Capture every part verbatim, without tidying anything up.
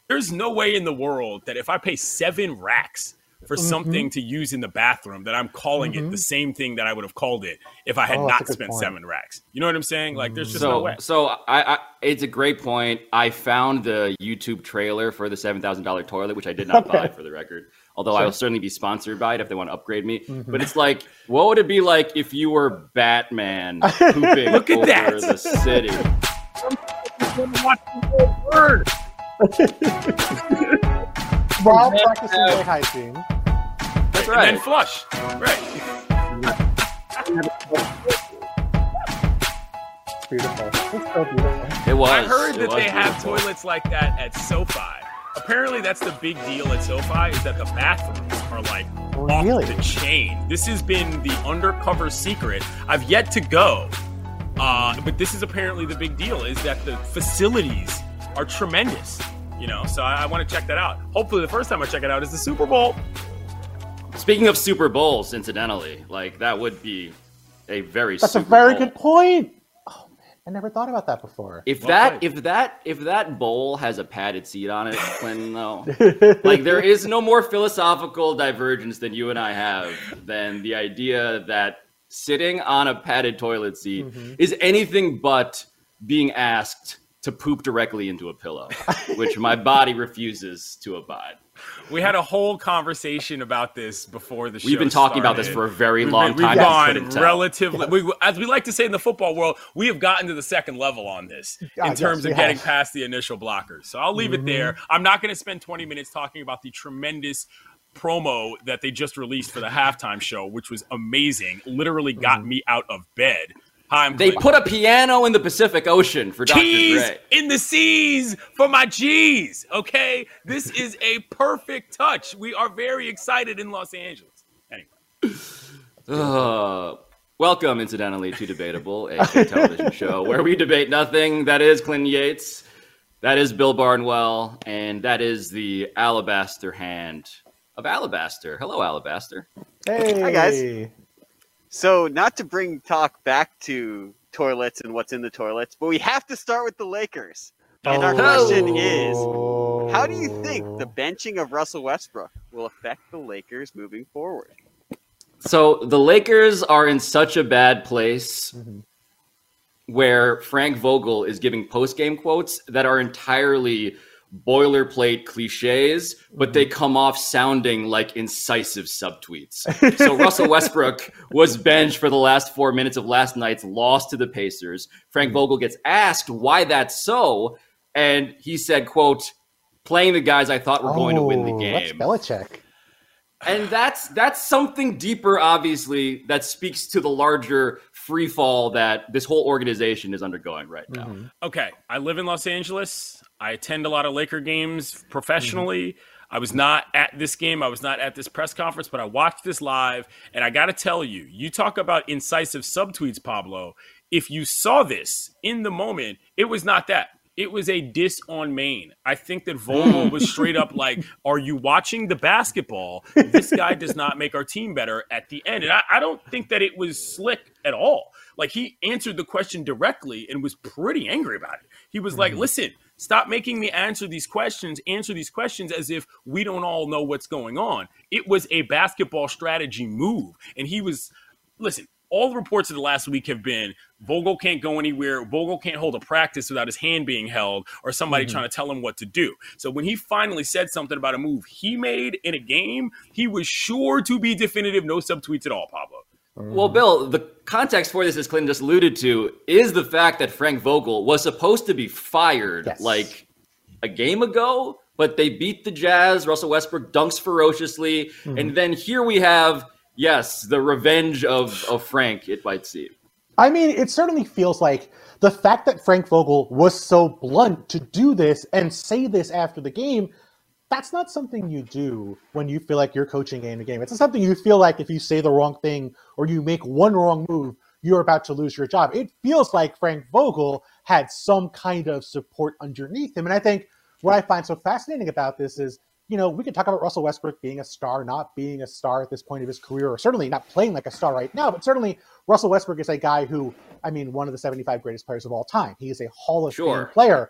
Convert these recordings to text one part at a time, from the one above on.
there's no way in the world that if I pay seven racks for mm-hmm. something to use in the bathroom that I'm calling mm-hmm. it the same thing that I would have called it if I had oh, not spent point. seven racks. You know what I'm saying? Like, there's just so, no way. So I, I, it's a great point. I found the YouTube trailer for the seven thousand dollars toilet, which I did not okay. buy for the record. Although sure. I will certainly be sponsored by it if they want to upgrade me. Mm-hmm. But it's like, what would it be like if you were Batman pooping Look at over that. the city? While practicing their hygiene. That's right. And then flush. Right. Beautiful. It's so beautiful. It was. I heard that it they have beautiful. toilets like that at SoFi. Apparently, that's the big deal at SoFi is that the bathrooms are like really? off the chain. This has been the undercover secret. I've yet to go, uh, but this is apparently the big deal: is that the facilities are tremendous. You know, so I, I want to check that out. Hopefully, the first time I check it out is the Super Bowl. Speaking of Super Bowls, incidentally, like that would be a very that's Super a very Bowl. good point. Oh man, I never thought about that before. If well that played. if that if that bowl has a padded seat on it, Clinton, though, like there is no more philosophical divergence than you and I have than the idea that sitting on a padded toilet seat mm-hmm. is anything but being asked to poop directly into a pillow, which my body refuses to abide. We had a whole conversation about this before the show We've been talking started. about this for a very we've long been, time. We've gone relatively, we, as we like to say in the football world, we have gotten to the second level on this in God, terms yes, of getting have. past the initial blockers. So I'll leave mm-hmm. it there. I'm not going to spend twenty minutes talking about the tremendous promo that they just released for the halftime show, which was amazing. Literally got mm-hmm. me out of bed. Hi, I'm they Clinton. put a piano in the Pacific Ocean for Doctor Keys Dre. in the seas for my G's, okay? This is a perfect touch. We are very excited in Los Angeles. Anyway. Uh, welcome, incidentally, to Debatable, a television show where we debate nothing. That is Clinton Yates. That is Bill Barnwell. And that is the alabaster hand of Alabaster. Hello, Alabaster. Hey. Hi, guys. So, not to bring talk back to toilets and what's in the toilets, but we have to start with the Lakers. And our Oh. question is, how do you think the benching of Russell Westbrook will affect the Lakers moving forward? So the Lakers are in such a bad place mm-hmm. where Frank Vogel is giving post-game quotes that are entirely boilerplate cliches, but they come off sounding like incisive subtweets. So Russell Westbrook was benched for the last four minutes of last night's loss to the Pacers. Frank Vogel gets asked why that's so, and he said, quote, playing the guys I thought were oh, going to win the game. That's Belichick. And that's that's something deeper, obviously, that speaks to the larger free fall that this whole organization is undergoing right now. Mm-hmm. Okay, I live in Los Angeles. I attend a lot of Laker games professionally. Mm-hmm. I was not at this game. I was not at this press conference, but I watched this live. And I got to tell you, you talk about incisive subtweets, Pablo. If you saw this in the moment, it was not that. It was a diss on Maine. I think that Vogel was straight up like, are you watching the basketball? This guy does not make our team better at the end. And I, I don't think that it was slick at all. Like, he answered the question directly and was pretty angry about it. He was mm-hmm. like, listen, stop making me answer these questions, answer these questions as if we don't all know what's going on. It was a basketball strategy move. And he was, listen, all the reports of the last week have been Vogel can't go anywhere. Vogel can't hold a practice without his hand being held or somebody mm-hmm. trying to tell him what to do. So when he finally said something about a move he made in a game, he was sure to be definitive. No subtweets at all, Pablo. Well, Bill, the context for this, as Clinton just alluded to, is the fact that Frank Vogel was supposed to be fired yes. like a game ago, but they beat the Jazz. Russell Westbrook dunks ferociously. Mm-hmm. And then here we have, yes, the revenge of, of Frank, it might seem. I mean, it certainly feels like the fact that Frank Vogel was so blunt to do this and say this after the game, that's not something you do when you feel like you're coaching in a game. It's not something you feel like if you say the wrong thing or you make one wrong move, you're about to lose your job. It feels like Frank Vogel had some kind of support underneath him. And I think what I find so fascinating about this is, you know, we can talk about Russell Westbrook being a star, not being a star at this point of his career, or certainly not playing like a star right now, but certainly Russell Westbrook is a guy who, I mean, one of the seventy-five greatest players of all time. He is a Hall of sure. Fame player.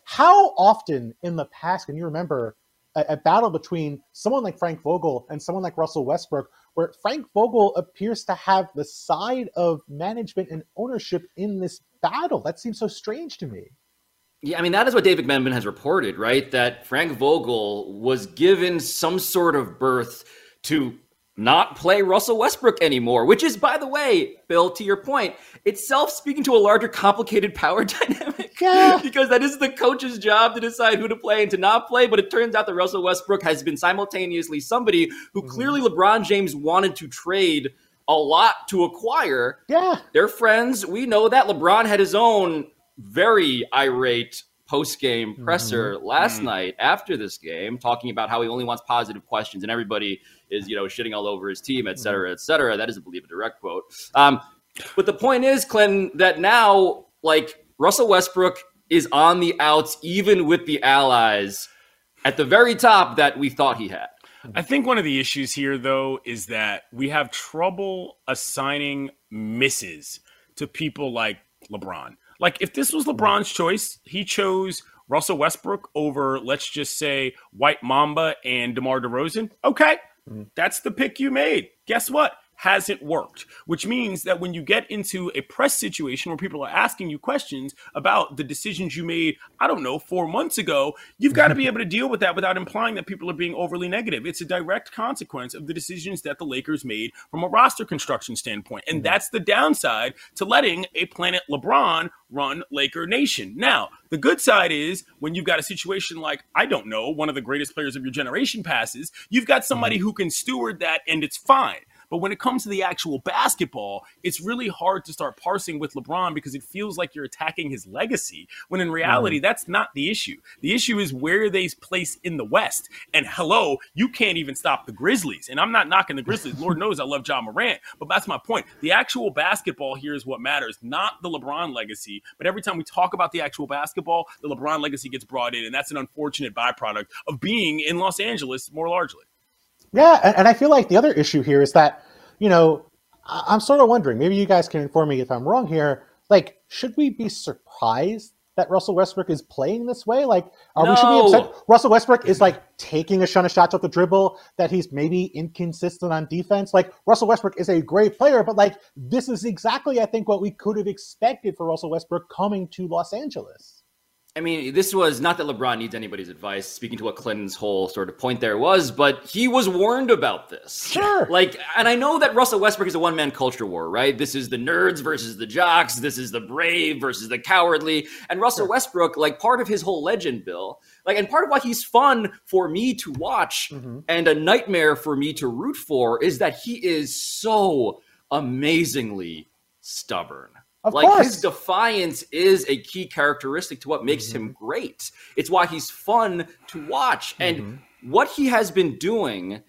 how often in the past can you remember a, a battle between someone like Frank Vogel and someone like Russell Westbrook, where Frank Vogel appears to have the side of management and ownership in this battle? That seems so strange to me. Yeah, I mean, that is what Dave McMenamin has reported, right? That Frank Vogel was given some sort of berth to not play Russell Westbrook anymore, which is, by the way, Bill, to your point, itself speaking to a larger complicated power dynamic. Yeah. Because that is the coach's job to decide who to play and to not play. But it turns out that Russell Westbrook has been simultaneously somebody who mm-hmm. clearly LeBron James wanted to trade a lot to acquire. Yeah. They're friends. We know that. LeBron had his own very irate post-game presser mm-hmm. last mm-hmm. night after this game, talking about how he only wants positive questions and everybody is, you know, shitting all over his team, et cetera, mm-hmm. et cetera. That is a Believe It direct quote. Um, but the point is, Clinton, that now, like, Russell Westbrook is on the outs, even with the allies at the very top that we thought he had. I think one of the issues here, though, is that we have trouble assigning misses to people like LeBron. Like, if this was LeBron's choice, he chose Russell Westbrook over, let's just say, White Mamba and DeMar DeRozan. Okay, mm-hmm. that's the pick you made. Guess what? Hasn't worked, which means that when you get into a press situation where people are asking you questions about the decisions you made, I don't know, four months ago, you've got to be able to deal with that without implying that people are being overly negative. It's a direct consequence of the decisions that the Lakers made from a roster construction standpoint. And that's the downside to letting a Planet LeBron run Laker Nation. Now, the good side is when you've got a situation like, I don't know, one of the greatest players of your generation passes, you've got somebody who can steward that and it's fine. But when it comes to the actual basketball, it's really hard to start parsing with LeBron because it feels like you're attacking his legacy, when in reality, mm. that's not the issue. The issue is where they place in the West. And hello, you can't even stop the Grizzlies. And I'm not knocking the Grizzlies. Lord knows I love Ja Morant. But that's my point. The actual basketball here is what matters, not the LeBron legacy. But every time we talk about the actual basketball, the LeBron legacy gets brought in. And that's an unfortunate byproduct of being in Los Angeles more largely. Yeah, and, and I feel like the other issue here is that, you know, I, I'm sort of wondering, maybe you guys can inform me if I'm wrong here, like, should we be surprised that Russell Westbrook is playing this way? Like, are no. we should be upset? Russell Westbrook is, like, taking a ton of shots off the dribble, that he's maybe inconsistent on defense. Like, Russell Westbrook is a great player, but, like, this is exactly, I think, what we could have expected for Russell Westbrook coming to Los Angeles. I mean, this was not that LeBron needs anybody's advice, speaking to what Clinton's whole sort of point there was, but he was warned about this. Sure. Like, and I know that Russell Westbrook is a one-man culture war, right? This is the nerds versus the jocks. This is the brave versus the cowardly. And Russell sure. Westbrook, like, part of his whole legend, Bill, like, and part of why he's fun for me to watch mm-hmm. and a nightmare for me to root for is that he is so amazingly stubborn. Of like course. His defiance is a key characteristic to what makes mm-hmm. him great. It's why he's fun to watch. And mm-hmm. what he has been doing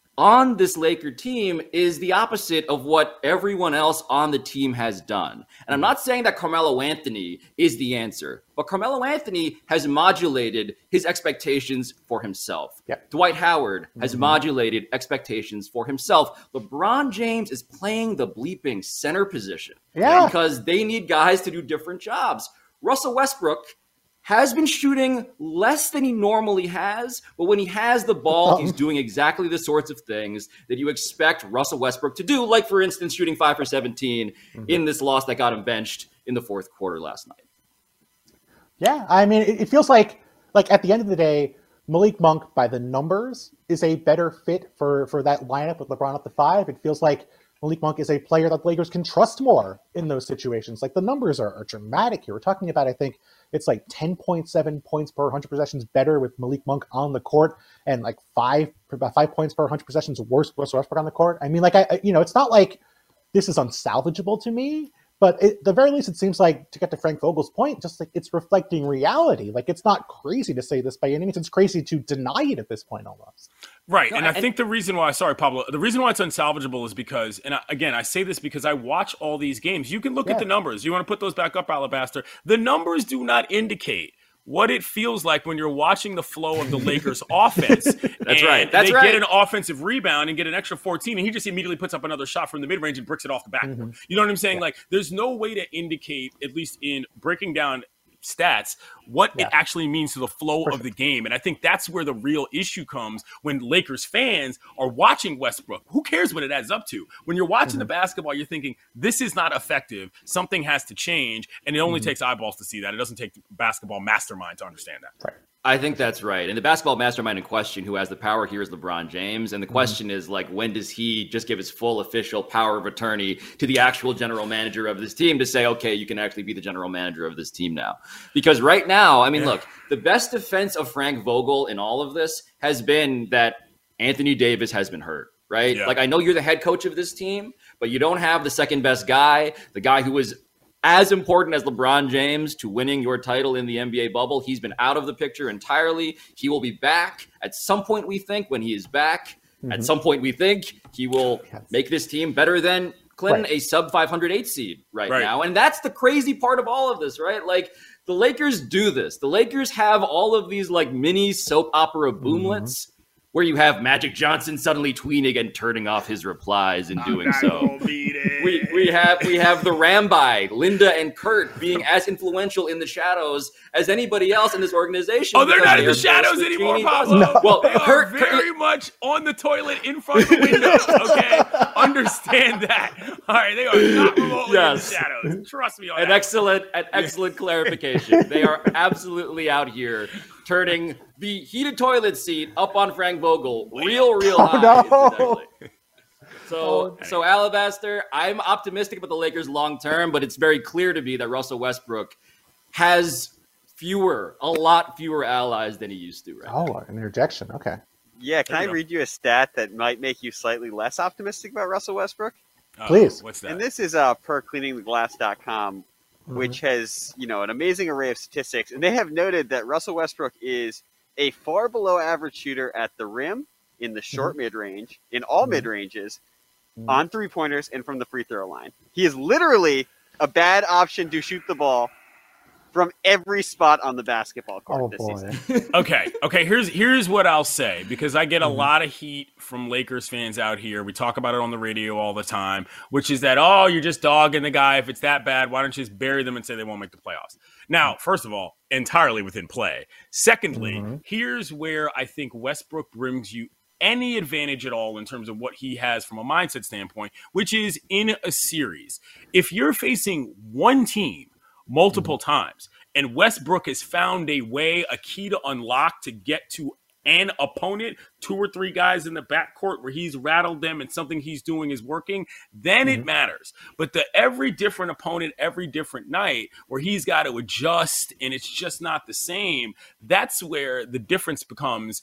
on this Laker team is the opposite of what everyone else on the team has done. And I'm not saying that Carmelo Anthony is the answer, but Carmelo Anthony has modulated his expectations for himself. Yep. Dwight Howard has mm-hmm. modulated expectations for himself. LeBron James is playing the bleeping center position yeah. because they need guys to do different jobs. Russell Westbrook has been shooting less than he normally has, but when he has the ball, he's doing exactly the sorts of things that you expect Russell Westbrook to do, like, for instance, shooting five for seventeen mm-hmm. in this loss that got him benched in the fourth quarter last night. Yeah, I mean, it, it feels like, like at the end of the day, Malik Monk, by the numbers, is a better fit for, for that lineup with LeBron at the five. It feels like Malik Monk is a player that the Lakers can trust more in those situations. Like, the numbers are, are dramatic here. We're talking about, I think, it's like ten point seven points per one hundred possessions better with Malik Monk on the court, and like five about five points per one hundred possessions worse with Russell Westbrook on the court. I mean, like, I, I you know, it's not like this is unsalvageable to me, but at the very least, it seems like, to get to Frank Vogel's point, just like it's reflecting reality. Like, it's not crazy to say this by any means. It's crazy to deny it at this point almost. Right. No, and I, I think the reason why, sorry, Pablo, the reason why it's unsalvageable is because, and I, again, I say this because I watch all these games. You can look yeah. at the numbers. You want to put those back up, Alabaster. The numbers do not indicate what it feels like when you're watching the flow of the Lakers offense. That's right. That's they right. get an offensive rebound and get an extra fourteen, and he just immediately puts up another shot from the mid-range and bricks it off the backboard. Mm-hmm. You know what I'm saying? Yeah. Like, there's no way to indicate, at least in breaking down stats, what Yeah. it actually means to the flow For of the game. And I think that's where the real issue comes when Lakers fans are watching Westbrook. Who cares what it adds up to? When you're watching Mm-hmm. the basketball, you're thinking, this is not effective. Something has to change. And it only Mm-hmm. takes eyeballs to see that. It doesn't take basketball mastermind to understand that. Right. I think that's right. And the basketball mastermind in question who has the power here is LeBron James. And the question is, like, when does he just give his full official power of attorney to the actual general manager of this team to say, okay, you can actually be the general manager of this team now? Because right now, I mean, Yeah. look, the best defense of Frank Vogel in all of this has been that Anthony Davis has been hurt, right? Yeah. Like, I know you're the head coach of this team, but you don't have the second best guy, the guy who was as important as LeBron James to winning your title in the N B A bubble. He's been out of the picture entirely. He will be back at some point, we think. When he is back, Mm-hmm. at some point, we think he will Yes. make this team better than Clinton, Right. a sub five hundred eight seed right, Right. now. And that's the crazy part of all of this, right? Like, the Lakers do this. The Lakers have all of these like mini soap opera boomlets where you have Magic Johnson suddenly tweeting and turning off his replies and doing so. We we have we have the Rambi, Linda and Kurt being as influential in the shadows as anybody else in this organization. Oh, they're because not they in the are shadows close to anymore, Jeannie Pablo. Buss. Well, They are Kurt, very much on the toilet in front of the windows, okay? Understand that. All right, they are not remotely Yes. in the shadows. Trust me on an that. excellent an excellent clarification. They are absolutely out here turning the heated toilet seat up on Frank Vogel real, real Oh, high. no. incidentally. So, so Alabaster, I'm optimistic about the Lakers long term, but it's very clear to me that Russell Westbrook has fewer, a lot fewer allies than he used to. Right? Oh, an interjection. Okay. Yeah, can There I you go. read you a stat that might make you slightly less optimistic about Russell Westbrook? Uh, Please. What's that? And this is uh, per cleaning the glass dot com, Mm-hmm. which has, you know, an amazing array of statistics. And they have noted that Russell Westbrook is a far below average shooter at the rim, in the short Mm-hmm. mid-range, in all Mhm. mid-ranges, Mhm. on three-pointers, and from the free throw line. He is literally a bad option to shoot the ball from every spot on the basketball court Oh this boy. season. Okay, okay. Here's here's what I'll say, because I get a Mhm. lot of heat from Lakers fans out here. We talk about it on the radio all the time, which is that, oh, you're just dogging the guy. If it's that bad, why don't you just bury them and say they won't make the playoffs? Now, first of all, entirely within play. Secondly, Mhm. here's where I think Westbrook brings you any advantage at all in terms of what he has from a mindset standpoint, which is in a series. If you're facing one team multiple times, and Westbrook has found a way, a key to unlock to get to an opponent, two or three guys in the backcourt where he's rattled them and something he's doing is working, then it matters. But the every different opponent, every different night where he's got to adjust and it's just not the same, that's where the difference becomes,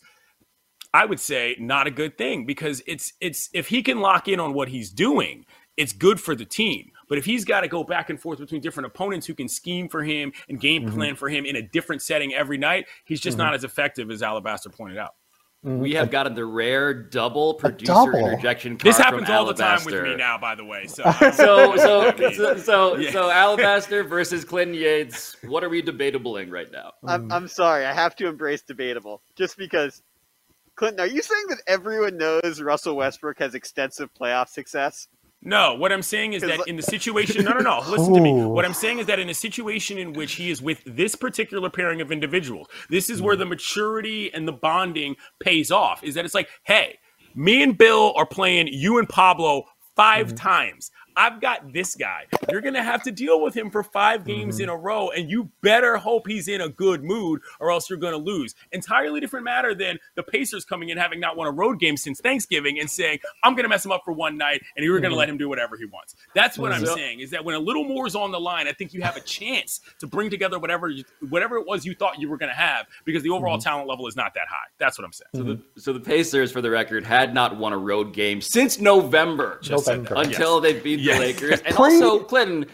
I would say, not a good thing, because it's it's if he can lock in on what he's doing, it's good for the team. But if he's got to go back and forth between different opponents who can scheme for him and game Mm-hmm. plan for him in a different setting every night, he's just not as effective as Alabaster pointed out. We have gotten the rare double producer double. interjection. This card happens from all the time with Alabaster. me now, by the way. So, So, so, I mean, so, so, yeah. so, Alabaster versus Clinton Yates. What are we debatabling right now? I'm, I'm sorry, I have to embrace debatable, just because. Clinton, are you saying that everyone knows Russell Westbrook has extensive playoff success? No, what I'm saying is that Because- in the situation, no, no, no, listen to me. Ooh. What I'm saying is that in a situation in which he is with this particular pairing of individuals, this is where the maturity and the bonding pays off. Is that it's like, hey, me and Bill are playing you and Pablo five times. I've got this guy. You're going to have to deal with him for five games in a row, and you better hope he's in a good mood or else you're going to lose. Entirely different matter than the Pacers coming in having not won a road game since Thanksgiving and saying, I'm going to mess him up for one night, and you're going to let him do whatever he wants. That's what I'm So- saying, is that when a little more is on the line, I think you have a chance to bring together whatever you, whatever it was you thought you were going to have, because the overall talent level is not that high. That's what I'm saying. So the, so the Pacers, for the record, had not won a road game since November, Just said that. November. until they beat Yes. the Lakers. And Pre- also, Clinton,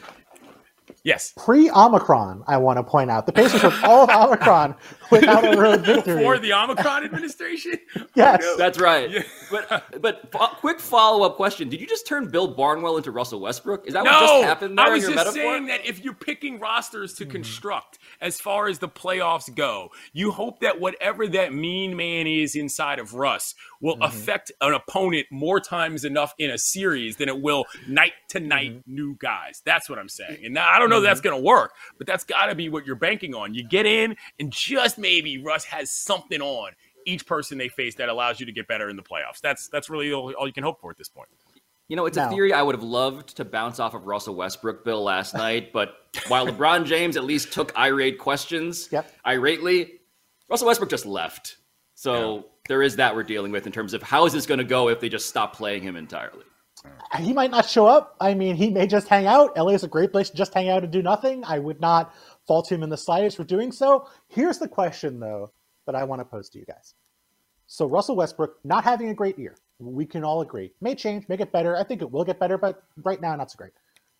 Yes. Pre-Omicron, I want to point out. The Pacers were all of Omicron without a road victory. Before the Omicron administration? Yes. that's right. Yeah. But but fo- quick follow up question: did you just turn Bill Barnwell into Russell Westbrook? Is that what No, just happened there I was in your just metaphor? saying that if you're picking rosters to construct as far as the playoffs go, you hope that whatever that mean man is inside of Russ will affect an opponent more times enough in a series than it will night to night new guys. That's what I'm saying. And now I don't know that that's going to work, but that's got to be what you're banking on. You get in, and just maybe Russ has something on each person they face that allows you to get better in the playoffs. That's that's really all, all you can hope for at this point. You know, it's no. a theory I would have loved to bounce off of Russell Westbrook, Bill, last night. But while LeBron James at least took irate questions, yep. irately, Russell Westbrook just left. So yeah. there is that we're dealing with in terms of how is this going to go if they just stop playing him entirely. He might not show up. I mean, he may just hang out. L A is a great place to just hang out and do nothing. I would not fault him in the slightest for doing so. Here's the question, though, that I want to pose to you guys. So Russell Westbrook not having a great year. We can all agree. May change, make it better. I think it will get better, but right now, not so great.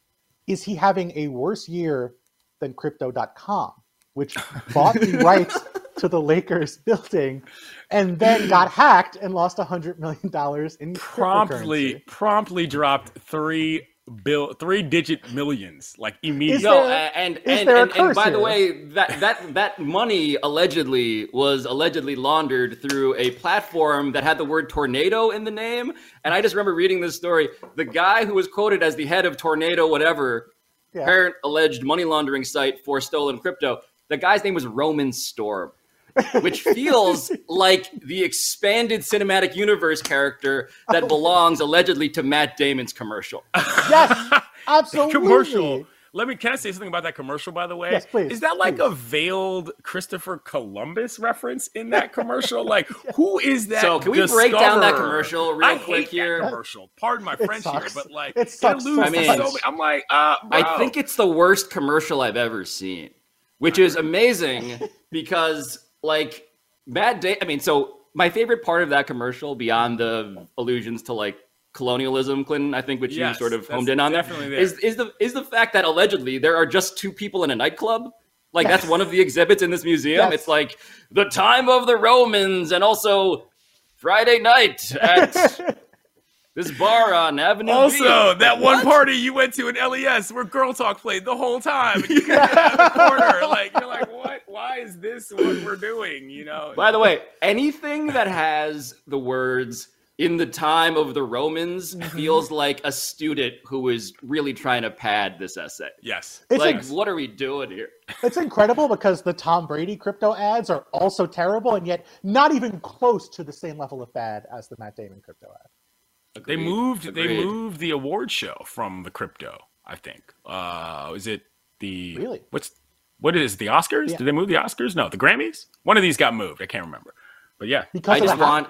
Is he having a worse year than Crypto dot com, which bought the rights to the Lakers building and then got hacked and lost one hundred million dollars in promptly promptly dropped three bill three digit millions like immediately. No, and and, and, and by the way, that that that money allegedly was allegedly laundered through a platform that had the word tornado in the name. And I just remember reading this story. The guy who was quoted as the head of Tornado whatever, yeah. parent alleged money laundering site for stolen crypto, the guy's name was Roman Storm. Which feels like the expanded cinematic universe character that belongs allegedly to Matt Damon's commercial. Yes, absolutely. Commercial. Let me. Can I say something about that commercial? By the way, yes, please. Is that like please. a veiled Christopher Columbus reference in that commercial? Like, who is that? So, can we discoverer? break down that commercial real I quick hate here? That commercial. Pardon my French here, but like, it sucks. It alludes I mean, to so many, I'm like, uh, bro. I think it's the worst commercial I've ever seen, which is amazing because, like. Bad day. I mean, so my favorite part of that commercial, beyond the allusions to like colonialism, Clinton, I think, which yes, you sort of homed in on there, there, is is the is the fact that allegedly there are just two people in a nightclub. Like yes. that's one of the exhibits in this museum. Yes. It's like the time of the Romans, and also Friday night at this bar on Avenue Also, B. that what? one party you went to in L E S where Girl Talk played the whole time. And you could have the corner. Like, you're like, what? Why is this what we're doing? You know? By the way, anything that has the words in the time of the Romans feels like a student who is really trying to pad this essay. Yes. It's like, inc- what are we doing here? It's incredible because the Tom Brady crypto ads are also terrible and yet not even close to the same level of bad as the Matt Damon crypto ad. Agreed. They moved. Agreed. They moved the award show from the crypto. I think. Uh, is it the really? What's what is it, the Oscars? Yeah. Did they move the Oscars? No, the Grammys. One of these got moved. I can't remember. But yeah, because I just want.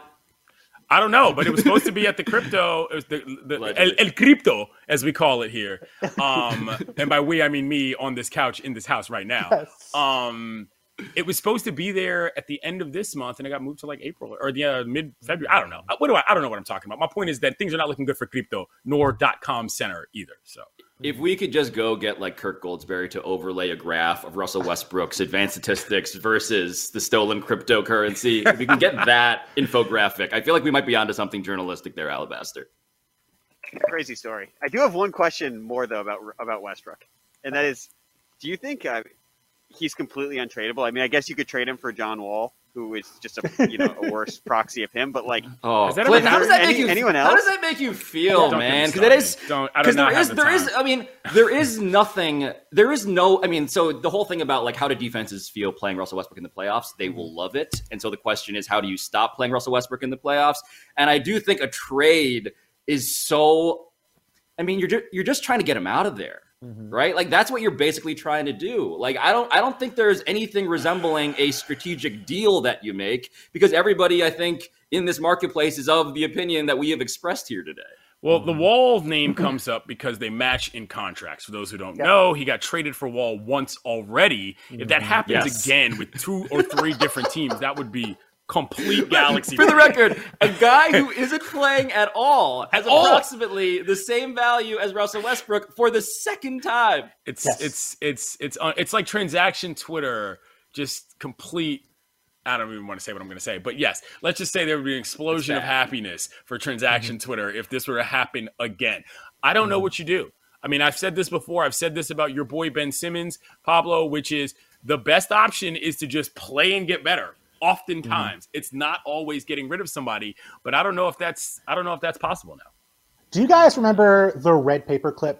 I don't know, but it was supposed to be at the crypto. It was the, the el, el crypto, as we call it here. Um, and by we, I mean me on this couch in this house right now. Yes. Um, it was supposed to be there at the end of this month, and it got moved to like April or the uh, mid February. I don't know. What do I? I don't know what I'm talking about. My point is that things are not looking good for crypto, nor .com center either. So, if we could just go get like Kirk Goldsberry to overlay a graph of Russell Westbrook's advanced statistics versus the stolen cryptocurrency, if we can get that infographic, I feel like we might be onto something journalistic there, Alabaster. Crazy story. I do have one question more though about about Westbrook, and that is, do you think? Uh, He's completely untradeable. I mean, I guess you could trade him for John Wall, who is just a you know a worse proxy of him. But like, oh, that Clint, how does that any, make you? anyone else? How does that make you feel, yeah, man? Because it is because there is the there is. I mean, there is nothing. There is no. I mean, so the whole thing about like how do defenses feel playing Russell Westbrook in the playoffs? They will love it. And so the question is, how do you stop playing Russell Westbrook in the playoffs? And I do think a trade is so. I mean, you're just, you're just trying to get him out of there. Mm-hmm. Right? Like that's what you're basically trying to do. Like I don't I don't think there's anything resembling a strategic deal that you make because everybody I think in this marketplace is of the opinion that we have expressed here today. Well, the Wall name comes up because they match in contracts. For those who don't yeah. know, he got traded for Wall once already. If that happens yes. again with two or three different teams, that would be complete galaxy. For the record, a guy who isn't playing at all has at approximately all. the same value as Russell Westbrook for the second time. It's yes. it's it's it's uh, it's like transaction Twitter, just complete. I don't even want to say what I'm going to say, but yes, let's just say there would be an explosion of happiness for transaction mm-hmm. Twitter if this were to happen again. I don't mm-hmm. know what you do. I mean, I've said this before. I've said this about your boy Ben Simmons, Pablo, which is the best option is to just play and get better. Oftentimes, mm-hmm. it's not always getting rid of somebody, but I don't know if that's I don't know if that's possible now. Do you guys remember the red paper clip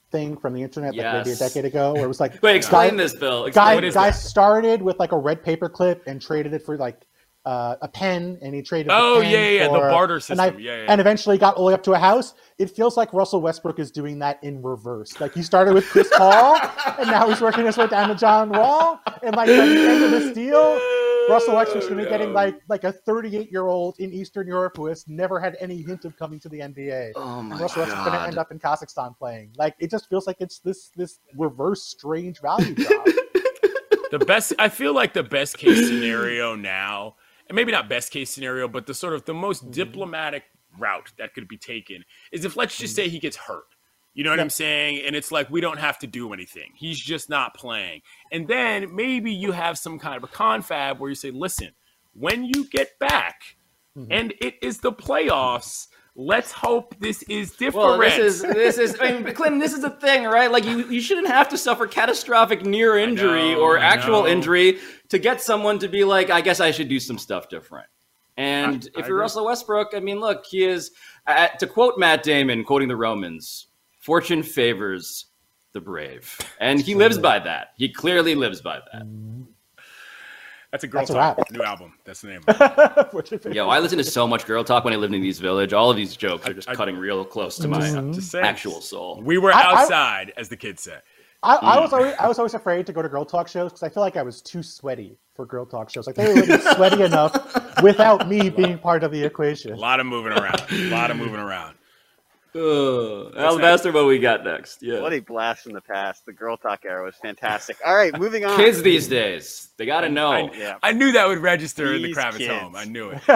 thing from the internet like Yes. maybe a decade ago where it was like Wait, explain guy, this, Bill. guy, Explain What is guy that? started with like a red paper clip and traded it for like uh, a pen, and he traded Oh, the pen yeah, yeah, yeah, the for barter a system. knife, Yeah, yeah. and eventually got all the way up to a house. It feels like Russell Westbrook is doing that in reverse. Like he started with Chris Paul, and now he's working his way down to John Wall, and like by the end of this deal, Russell Westbrook's going to be getting like like a thirty-eight-year-old in Eastern Europe who has never had any hint of coming to the N B A. Oh my And Russell Westbrook's going to God. end up in Kazakhstan playing. Like it just feels like it's this this reverse strange value drop. The best, I feel like the best case scenario now, and maybe not best case scenario, but the sort of the most Mm-hmm. diplomatic route that could be taken is if, let's just say, he gets hurt. You know what I'm saying? And it's like, we don't have to do anything. He's just not playing. And then maybe you have some kind of a confab where you say, listen, when you get back Mm-hmm. and it is the playoffs, let's hope this is different. Well, this is this is. I mean, Clinton, this is the thing, right? Like you, you shouldn't have to suffer catastrophic near injury know, or I actual know. injury to get someone to be like, I guess I should do some stuff different. And I- if I you're agree. Russell Westbrook, I mean, look, he is. Uh, to quote Matt Damon, quoting the Romans, "Fortune favors the brave," and he lives by that. He clearly lives by that. That's a girl That's a talk wrap. new album. That's the name of it. What's your favorite? Yo, I listened to so much girl talk when I lived in East Village. All of these jokes are just I- cutting real close to my Mhm. Just saying. actual soul. We were I- I- outside, as the kids say. I, I Mm. was always I was always afraid to go to girl talk shows because I feel like I was too sweaty for girl talk shows. Like they were already sweaty enough without me being part of the A equation. lot of moving around. A lot of moving around. Uh, Alabaster, what we got next? Yeah. What a blast from the past. The girl talk era was fantastic. All right, moving on. Kids these days, they got to know. I, Yeah. I knew that would register in the These Kravitz kids. home. I knew it.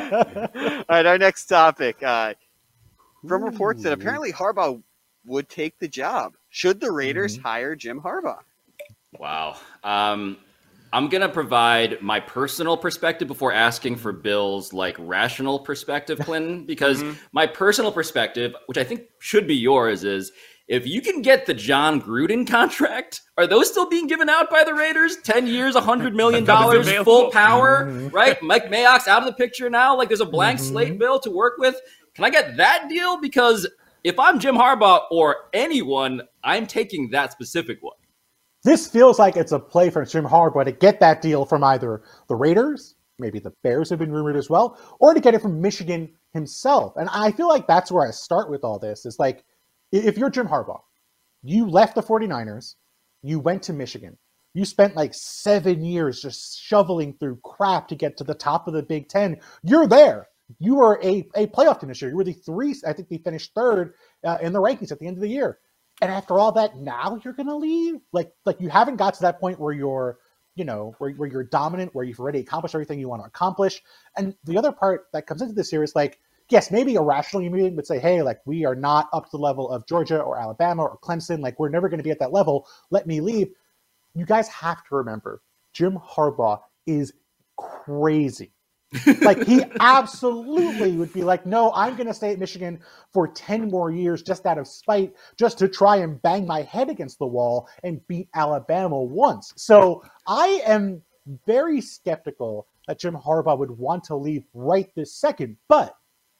All right, our next topic. Uh, from reports that apparently Harbaugh would take the job. Should the Raiders hire Jim Harbaugh? Wow. Um, I'm going to provide my personal perspective before asking for Bill's like rational perspective, Clinton, because my personal perspective, which I think should be yours, is if you can get the John Gruden contract, are those still being given out by the Raiders? ten years, one hundred million dollars, available. full power, right? Mike Mayock's out of the picture now. Like there's a blank Mhm. slate, Bill, to work with. Can I get that deal? Because if I'm Jim Harbaugh or anyone, I'm taking that specific one. This feels like it's a play from Jim Harbaugh to get that deal from either the Raiders, maybe the Bears have been rumored as well, or to get it from Michigan himself. And I feel like that's where I start with all this. Is like, if you're Jim Harbaugh, you left the 49ers, you went to Michigan, you spent like seven years just shoveling through crap to get to the top of the Big Ten. You're there. You were a, a playoff finisher. You were the three, I think they finished third uh, in the rankings at the end of the year. And after all that, now you're going to leave? Like, like you haven't got to that point where you're, you know, where, where you're dominant, where you've already accomplished everything you want to accomplish. And the other part that comes into this here is like, yes, maybe a rational human being would say, hey, like we are not up to the level of Georgia or Alabama or Clemson. Like we're never going to be at that level. Let me leave. You guys have to remember, Jim Harbaugh is crazy. Like he absolutely would be like, no, I'm going to stay at Michigan for ten more years just out of spite, just to try and bang my head against the wall and beat Alabama once. So I am very skeptical that Jim Harbaugh would want to leave right this second. But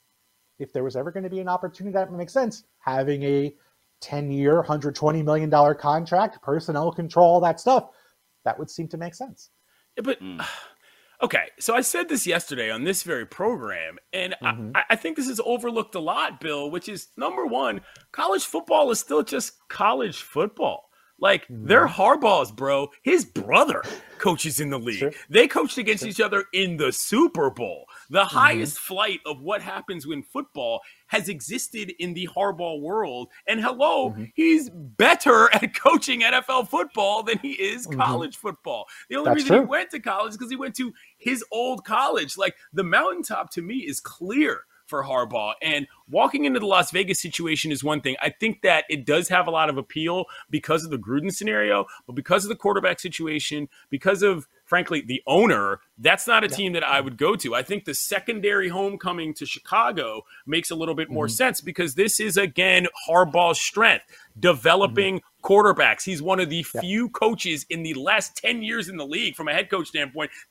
if there was ever going to be an opportunity that makes sense, having a ten-year, one hundred twenty million dollars contract, personnel control, all that stuff, that would seem to make sense. Yeah, but Mm. okay, so I said this yesterday on this very program, and Mhm. I, I think this is overlooked a lot, Bill, which is number one, college football is still just college football. Like, they're Harbaugh's, bro. His brother coaches in the league. Sure. They coached against each other in the Super Bowl. The highest flight of what happens when football has existed in the Harbaugh world. And hello, Mhm. he's better at coaching N F L football than he is Mhm. college football. The only That's reason he true. went to college is because he went to his old college. Like, the mountaintop to me is clear for Harbaugh. And walking into the Las Vegas situation is one thing. I think that it does have a lot of appeal because of the Gruden scenario, but because of the quarterback situation, because of, frankly, the owner, that's not a Yeah. team that I would go to. I think the secondary homecoming to Chicago makes a little bit more Mhm. sense because this is, again, Harbaugh's strength, developing quarterbacks. He's one of the Yeah. few coaches in the last ten years in the league, from a head coach standpoint, that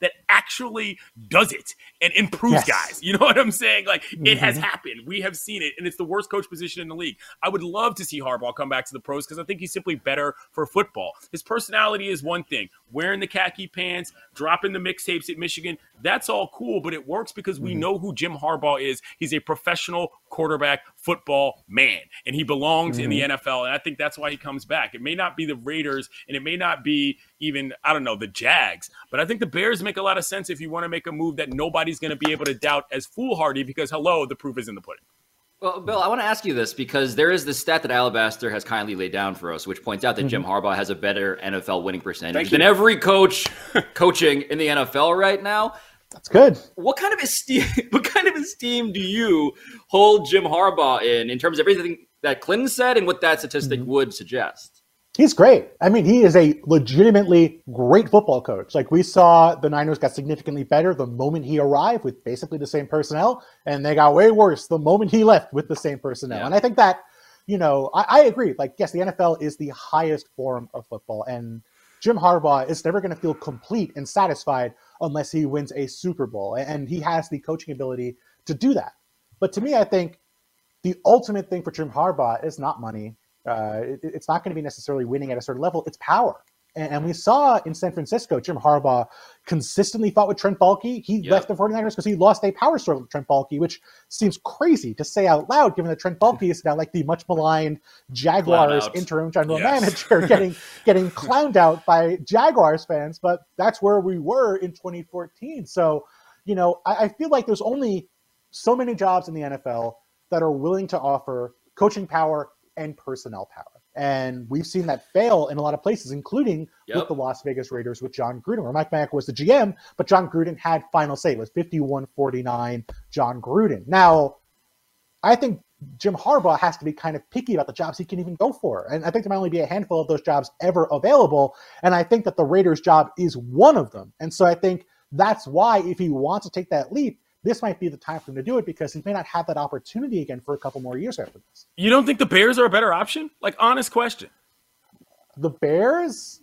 actually does it and improves Yes. guys. You know what I'm saying? Like, Mm-hmm. it has happened. We have seen it, and it's the worst coach position in the league. I would love to see Harbaugh come back to the pros because I think he's simply better for football. His personality is one thing. Wearing the khaki pants, dropping the mixtapes at Michigan, that's all cool, but it works because we know who Jim Harbaugh is. He's a professional quarterback football man, and he belongs mm-hmm. in the N F L, and I think that's why he comes back. It may not be the Raiders, and it may not be even, I don't know, the Jags, but I think the Bears make a lot of sense if you want to make a move that nobody's going to be able to doubt as foolhardy because, hello, the proof is in the pudding. Well, Bill, I want to ask you this because there is this stat that Alabaster has kindly laid down for us, which points out that mm-hmm. Jim Harbaugh has a better N F L winning percentage than every coach coaching in the N F L right now. That's good. What kind of esteem? What kind of esteem do you hold Jim Harbaugh in, in terms of everything that Clinton said and what that statistic mm-hmm. would suggest? He's great. I mean, he is a legitimately great football coach. Like, we saw the Niners got significantly better the moment he arrived with basically the same personnel, and they got way worse the moment he left with the same personnel. Yeah. And I think that, you know, I, I agree. Like, yes, the N F L is the highest form of football, and Jim Harbaugh is never going to feel complete and satisfied unless he wins a Super Bowl, and he has the coaching ability to do that. But to me, I think the ultimate thing for Jim Harbaugh is not money. Uh, it, it's not going to be necessarily winning at a certain level. It's power. And, and we saw in San Francisco, Jim Harbaugh consistently fought with Trent Baalke. He yep. left the 49ers because he lost a power struggle with Trent Baalke, which seems crazy to say out loud, given that Trent Baalke is now like the much maligned Jaguars interim general yes. manager, getting getting clowned out by Jaguars fans. But that's where we were in twenty fourteen. So, you know, I, I feel like there's only so many jobs in the N F L that are willing to offer coaching power and personnel power. And we've seen that fail in a lot of places, including yep. with the Las Vegas Raiders with John Gruden, where Mike Mayock was the G M, but John Gruden had final say. It was fifty-one forty-nine John Gruden. Now, I think Jim Harbaugh has to be kind of picky about the jobs he can even go for. And I think there might only be a handful of those jobs ever available. And I think that the Raiders job is one of them. And so I think that's why if he wants to take that leap, this might be the time for him to do it because he may not have that opportunity again for a couple more years after this. You don't think the Bears are a better option? Like, honest question. The Bears?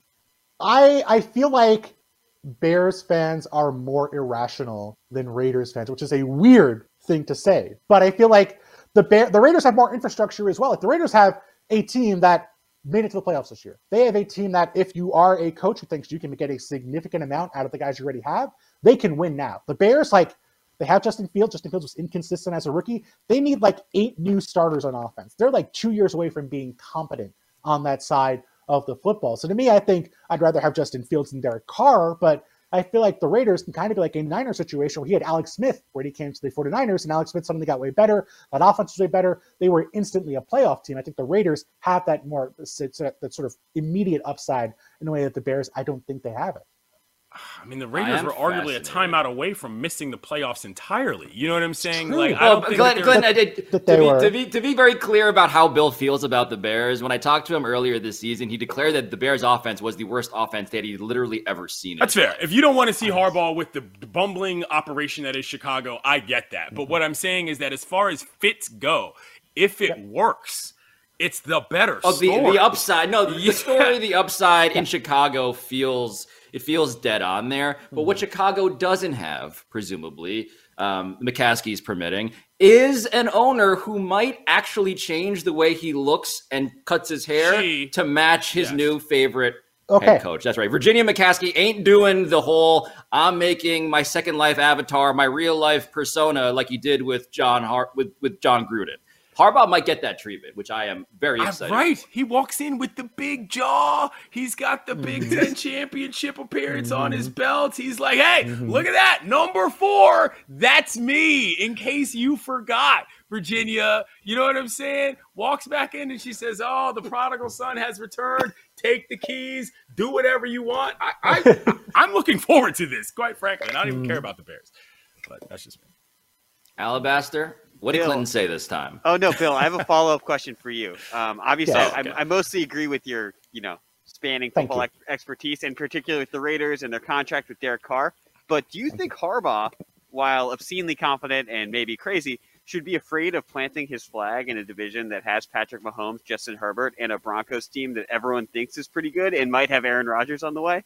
I I feel like Bears fans are more irrational than Raiders fans, which is a weird thing to say. But I feel like the Bear, the Raiders have more infrastructure as well. Like, the Raiders have a team that made it to the playoffs this year. They have a team that if you are a coach who thinks you can get a significant amount out of the guys you already have, they can win now. The Bears, like, they have Justin Fields. Justin Fields was inconsistent as a rookie. They need like eight new starters on offense. They're like two years away from being competent on that side of the football. So to me, I think I'd rather have Justin Fields than Derek Carr, but I feel like the Raiders can kind of be like a Niner situation where he had Alex Smith when he came to the 49ers, and Alex Smith suddenly got way better. That offense was way better. They were instantly a playoff team. I think the Raiders have that more that sort of immediate upside in a way that the Bears, I don't think they have it. I mean, the Raiders were arguably a timeout away from missing the playoffs entirely. You know what I'm saying? True. Like, well, I don't think Glenn, Glenn, I did, to, were... be, to, be, to be very clear about how Bill feels about the Bears, when I talked to him earlier this season, he declared that the Bears' offense was the worst offense that he'd literally ever seen. That's fair. If you don't want to see Harbaugh with the bumbling operation that is Chicago, I get that. But what I'm saying is that as far as fits go, if it yep. works, it's the better oh, story. The, the upside. No, the, the story, the upside in Chicago feels... It feels dead on there. But what Chicago doesn't have, presumably, um, McCaskey's permitting, is an owner who might actually change the way he looks and cuts his hair she, to match his yes. new favorite okay. head coach. That's right. Virginia McCaskey ain't doing the whole, I'm making my second life avatar, my real life persona like he did with John Hart with, with John Gruden. Harbaugh might get that treatment, which I am very excited. Uh, right. He walks in with the big jaw. He's got the Big Ten championship appearance mm-hmm. on his belt. He's like, hey, mm-hmm. look at that. Number four. That's me. In case you forgot, Virginia. You know what I'm saying? Walks back in and she says, oh, the prodigal son has returned. Take the keys. Do whatever you want. I, I, I'm looking forward to this, quite frankly. And I don't even care about the Bears. But that's just me. Alabaster. What did Bill, Clinton say this time? Oh, no, Bill, I have a follow-up question for you. Um, obviously, yeah, I, okay. I mostly agree with your, you know, spanning football ex- expertise, and particularly with the Raiders and their contract with Derek Carr. But do you think Harbaugh, while obscenely confident and maybe crazy, should be afraid of planting his flag in a division that has Patrick Mahomes, Justin Herbert, and a Broncos team that everyone thinks is pretty good and might have Aaron Rodgers on the way?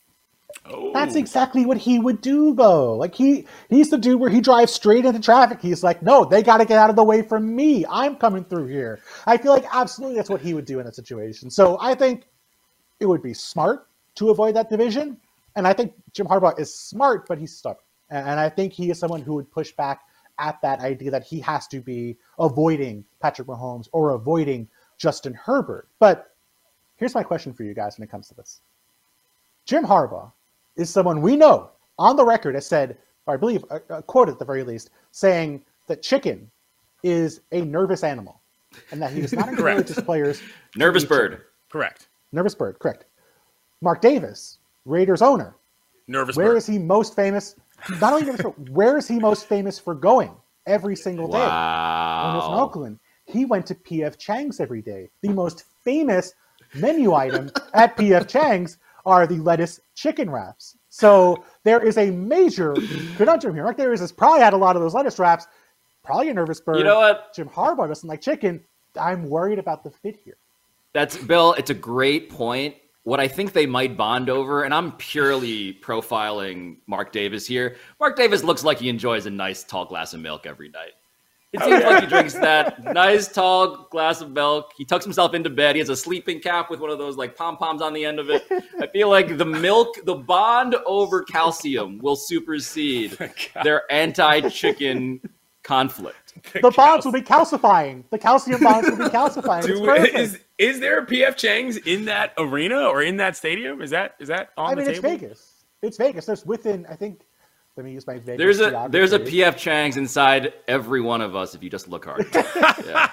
Oh. That's exactly what he would do, though. Like he, he's the dude where he drives straight into traffic. He's like, no, they got to get out of the way from me. I'm coming through here. I feel like absolutely that's what he would do in that situation. So I think it would be smart to avoid that division. And I think Jim Harbaugh is smart, but he's stubborn. And I think he is someone who would push back at that idea that he has to be avoiding Patrick Mahomes or avoiding Justin Herbert. But here's my question for you guys when it comes to this. Jim Harbaugh is someone we know on the record has said, or I believe a, a quote at the very least, saying that chicken is a nervous animal and that he does not encourage his players. Nervous bird. Chicken. Correct. Nervous bird, correct. Mark Davis, Raiders owner. Nervous Where bird. is he most famous? Not only nervous bird, where is he most famous for going every single day? Wow. When he was in Oakland, he went to P F Chang's every day. The most famous menu item at P F Chang's are the lettuce chicken wraps. So there is a major conundrum here. Mark Davis has probably had a lot of those lettuce wraps. Probably a nervous bird. You know what? Jim Harbaugh doesn't like chicken. I'm worried about the fit here. That's Bill. It's a great point. What I think they might bond over, and I'm purely profiling Mark Davis here. Mark Davis looks like he enjoys a nice tall glass of milk every night. It seems like he drinks that nice tall glass of milk. He tucks himself into bed. He has a sleeping cap with one of those like pom-poms on the end of it. I feel like the milk, the bond over calcium will supersede their anti-chicken conflict. The bonds will be calcifying. The calcium bonds will be calcifying. It's Do, perfect. is is there a P F Chang's in that arena or in that stadium? Is that is that on I mean, the it's table? Vegas. It's Vegas. There's within, I think, let me use my Vegas There's a geography. there's a P F Chang's inside every one of us if you just look hard. Yeah.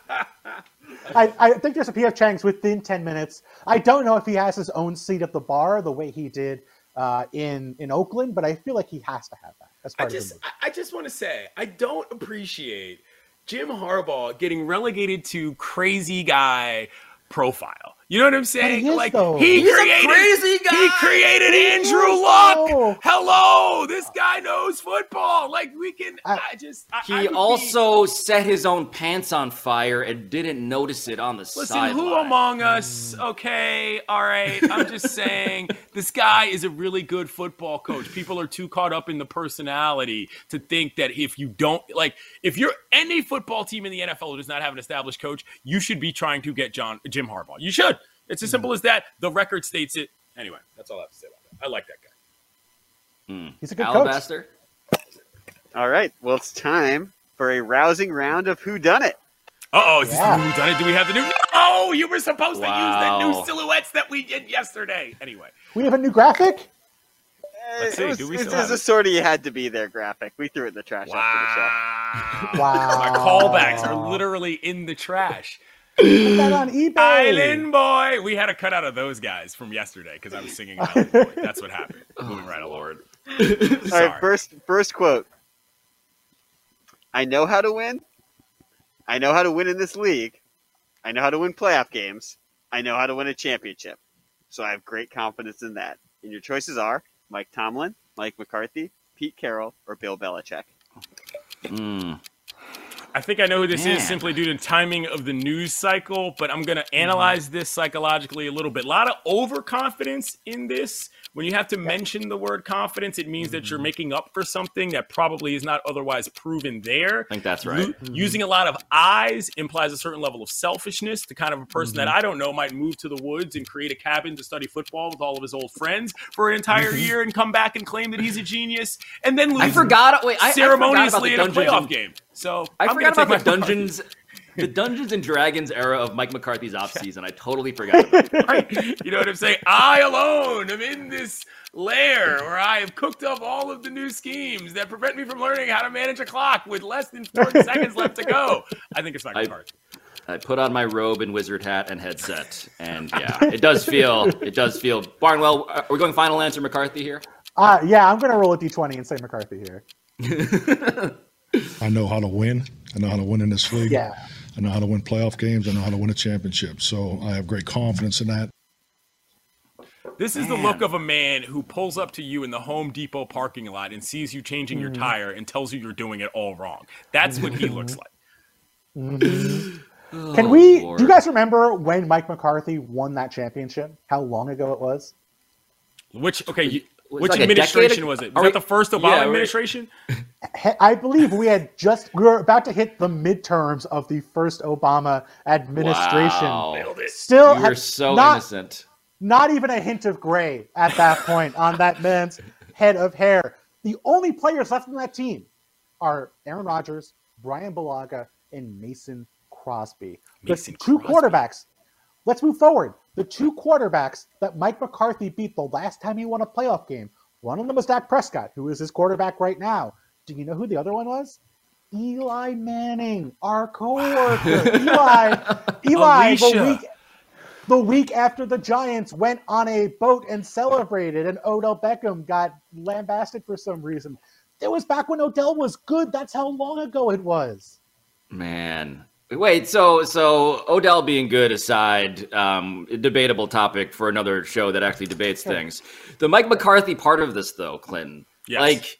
I, I think there's a P F Chang's within ten minutes. I don't know if he has his own seat at the bar the way he did uh, in, in Oakland, but I feel like he has to have that. That's I part just of the I I just want to say I don't appreciate Jim Harbaugh getting relegated to crazy guy profile. You know what I'm saying? he is, like though. he He's a created crazy guy. He created He Andrew is, Luck. though. Hello, this guy knows football. Like we can. I, I- just. I, I He would be- also set his own pants on fire and didn't notice it on the Listen, sideline. who among us? Okay, all right. I'm just saying, this guy is a really good football coach. People are too caught up in the personality to think that if you don't like, if you're any football team in the N F L who does not have an established coach, you should be trying to get John Jim Harbaugh. You should. It's as simple as that. The record states it. Anyway, that's all I have to say about that. I like that guy. Mm. He's a good coach. Alabaster? All right. Well, it's time for a rousing round of Who Done It. Uh oh, is Yeah. this the new done it? Do we have the new? Oh, you were supposed to use the Wow. new silhouettes that we did yesterday. Anyway, We have a new graphic. Let's see, It was, do we it still was have a it? sort of you had to be there graphic. We threw it in the trash after the show. wow. Wow. My callbacks are literally in the trash. Put that on eBay. Island Boy. We had a cut out of those guys from yesterday because I was singing Island Boy. That's what happened. Moving right along. All Sorry. right, first first quote. I know how to win. I know how to win in this league. I know how to win playoff games. I know how to win a championship. So I have great confidence in that. And your choices are Mike Tomlin, Mike McCarthy, Pete Carroll, or Bill Belichick. Mm. I think I know who this Man. is simply due to timing of the news cycle, but I'm going to analyze this psychologically a little bit. A lot of overconfidence in this. When you have to mention the word confidence, it means that you're making up for something that probably is not otherwise proven there. I think that's right. Lu- Using a lot of I's implies a certain level of selfishness. The kind of a person that I don't know might move to the woods and create a cabin to study football with all of his old friends for an entire year and come back and claim that he's a genius and then lose I forgot. Wait, I, ceremoniously I in a forgot about the playoff Dungeons game. So I I'm forgot gonna about take the my- Dungeons, the Dungeons and Dragons era of Mike McCarthy's offseason. I totally forgot about it. Right? You know what I'm saying? I alone am in this lair where I have cooked up all of the new schemes that prevent me from learning how to manage a clock with less than forty seconds left to go. I think it's Mike I- McCarthy. I put on my robe and wizard hat and headset, and yeah, it does feel, it does feel. Barnwell, are we going final answer McCarthy here? Uh, yeah, I'm going to roll a d twenty and say McCarthy here. I know how to win. I know how to win in this league. Yeah. I know how to win playoff games. I know how to win a championship. So I have great confidence in that. This is the Man. look of a man who pulls up to you in the Home Depot parking lot and sees you changing your tire and tells you you're doing it all wrong. That's what he looks like. Can we? Lord. Do you guys remember when Mike McCarthy won that championship? How long ago it was? Which okay, you, Was which like a administration decade- was it? Are Was we- that the first Obama yeah, we- administration? I believe we had just we were about to hit the midterms of the first Obama administration. Wow. Nailed it. Still, You were had so not, innocent. not even a hint of gray at that point on that man's head of hair. The only players left on that team are Aaron Rodgers, Brian Bulaga, and Mason Crosby. Mason the two Crosby. quarterbacks. Let's move forward. The two quarterbacks that Mike McCarthy beat the last time he won a playoff game. One of them was Dak Prescott, who is his quarterback right now. Do you know who the other one was? Eli Manning, our coworker. Eli, Eli, the Alicia. week, the week after the Giants went on a boat and celebrated, and Odell Beckham got lambasted for some reason. It was back when Odell was good. That's how long ago it was. Man. Wait, so so Odell being good aside, um, debatable topic for another show that actually debates things. The Mike McCarthy part of this, though, Clinton, Yes. like,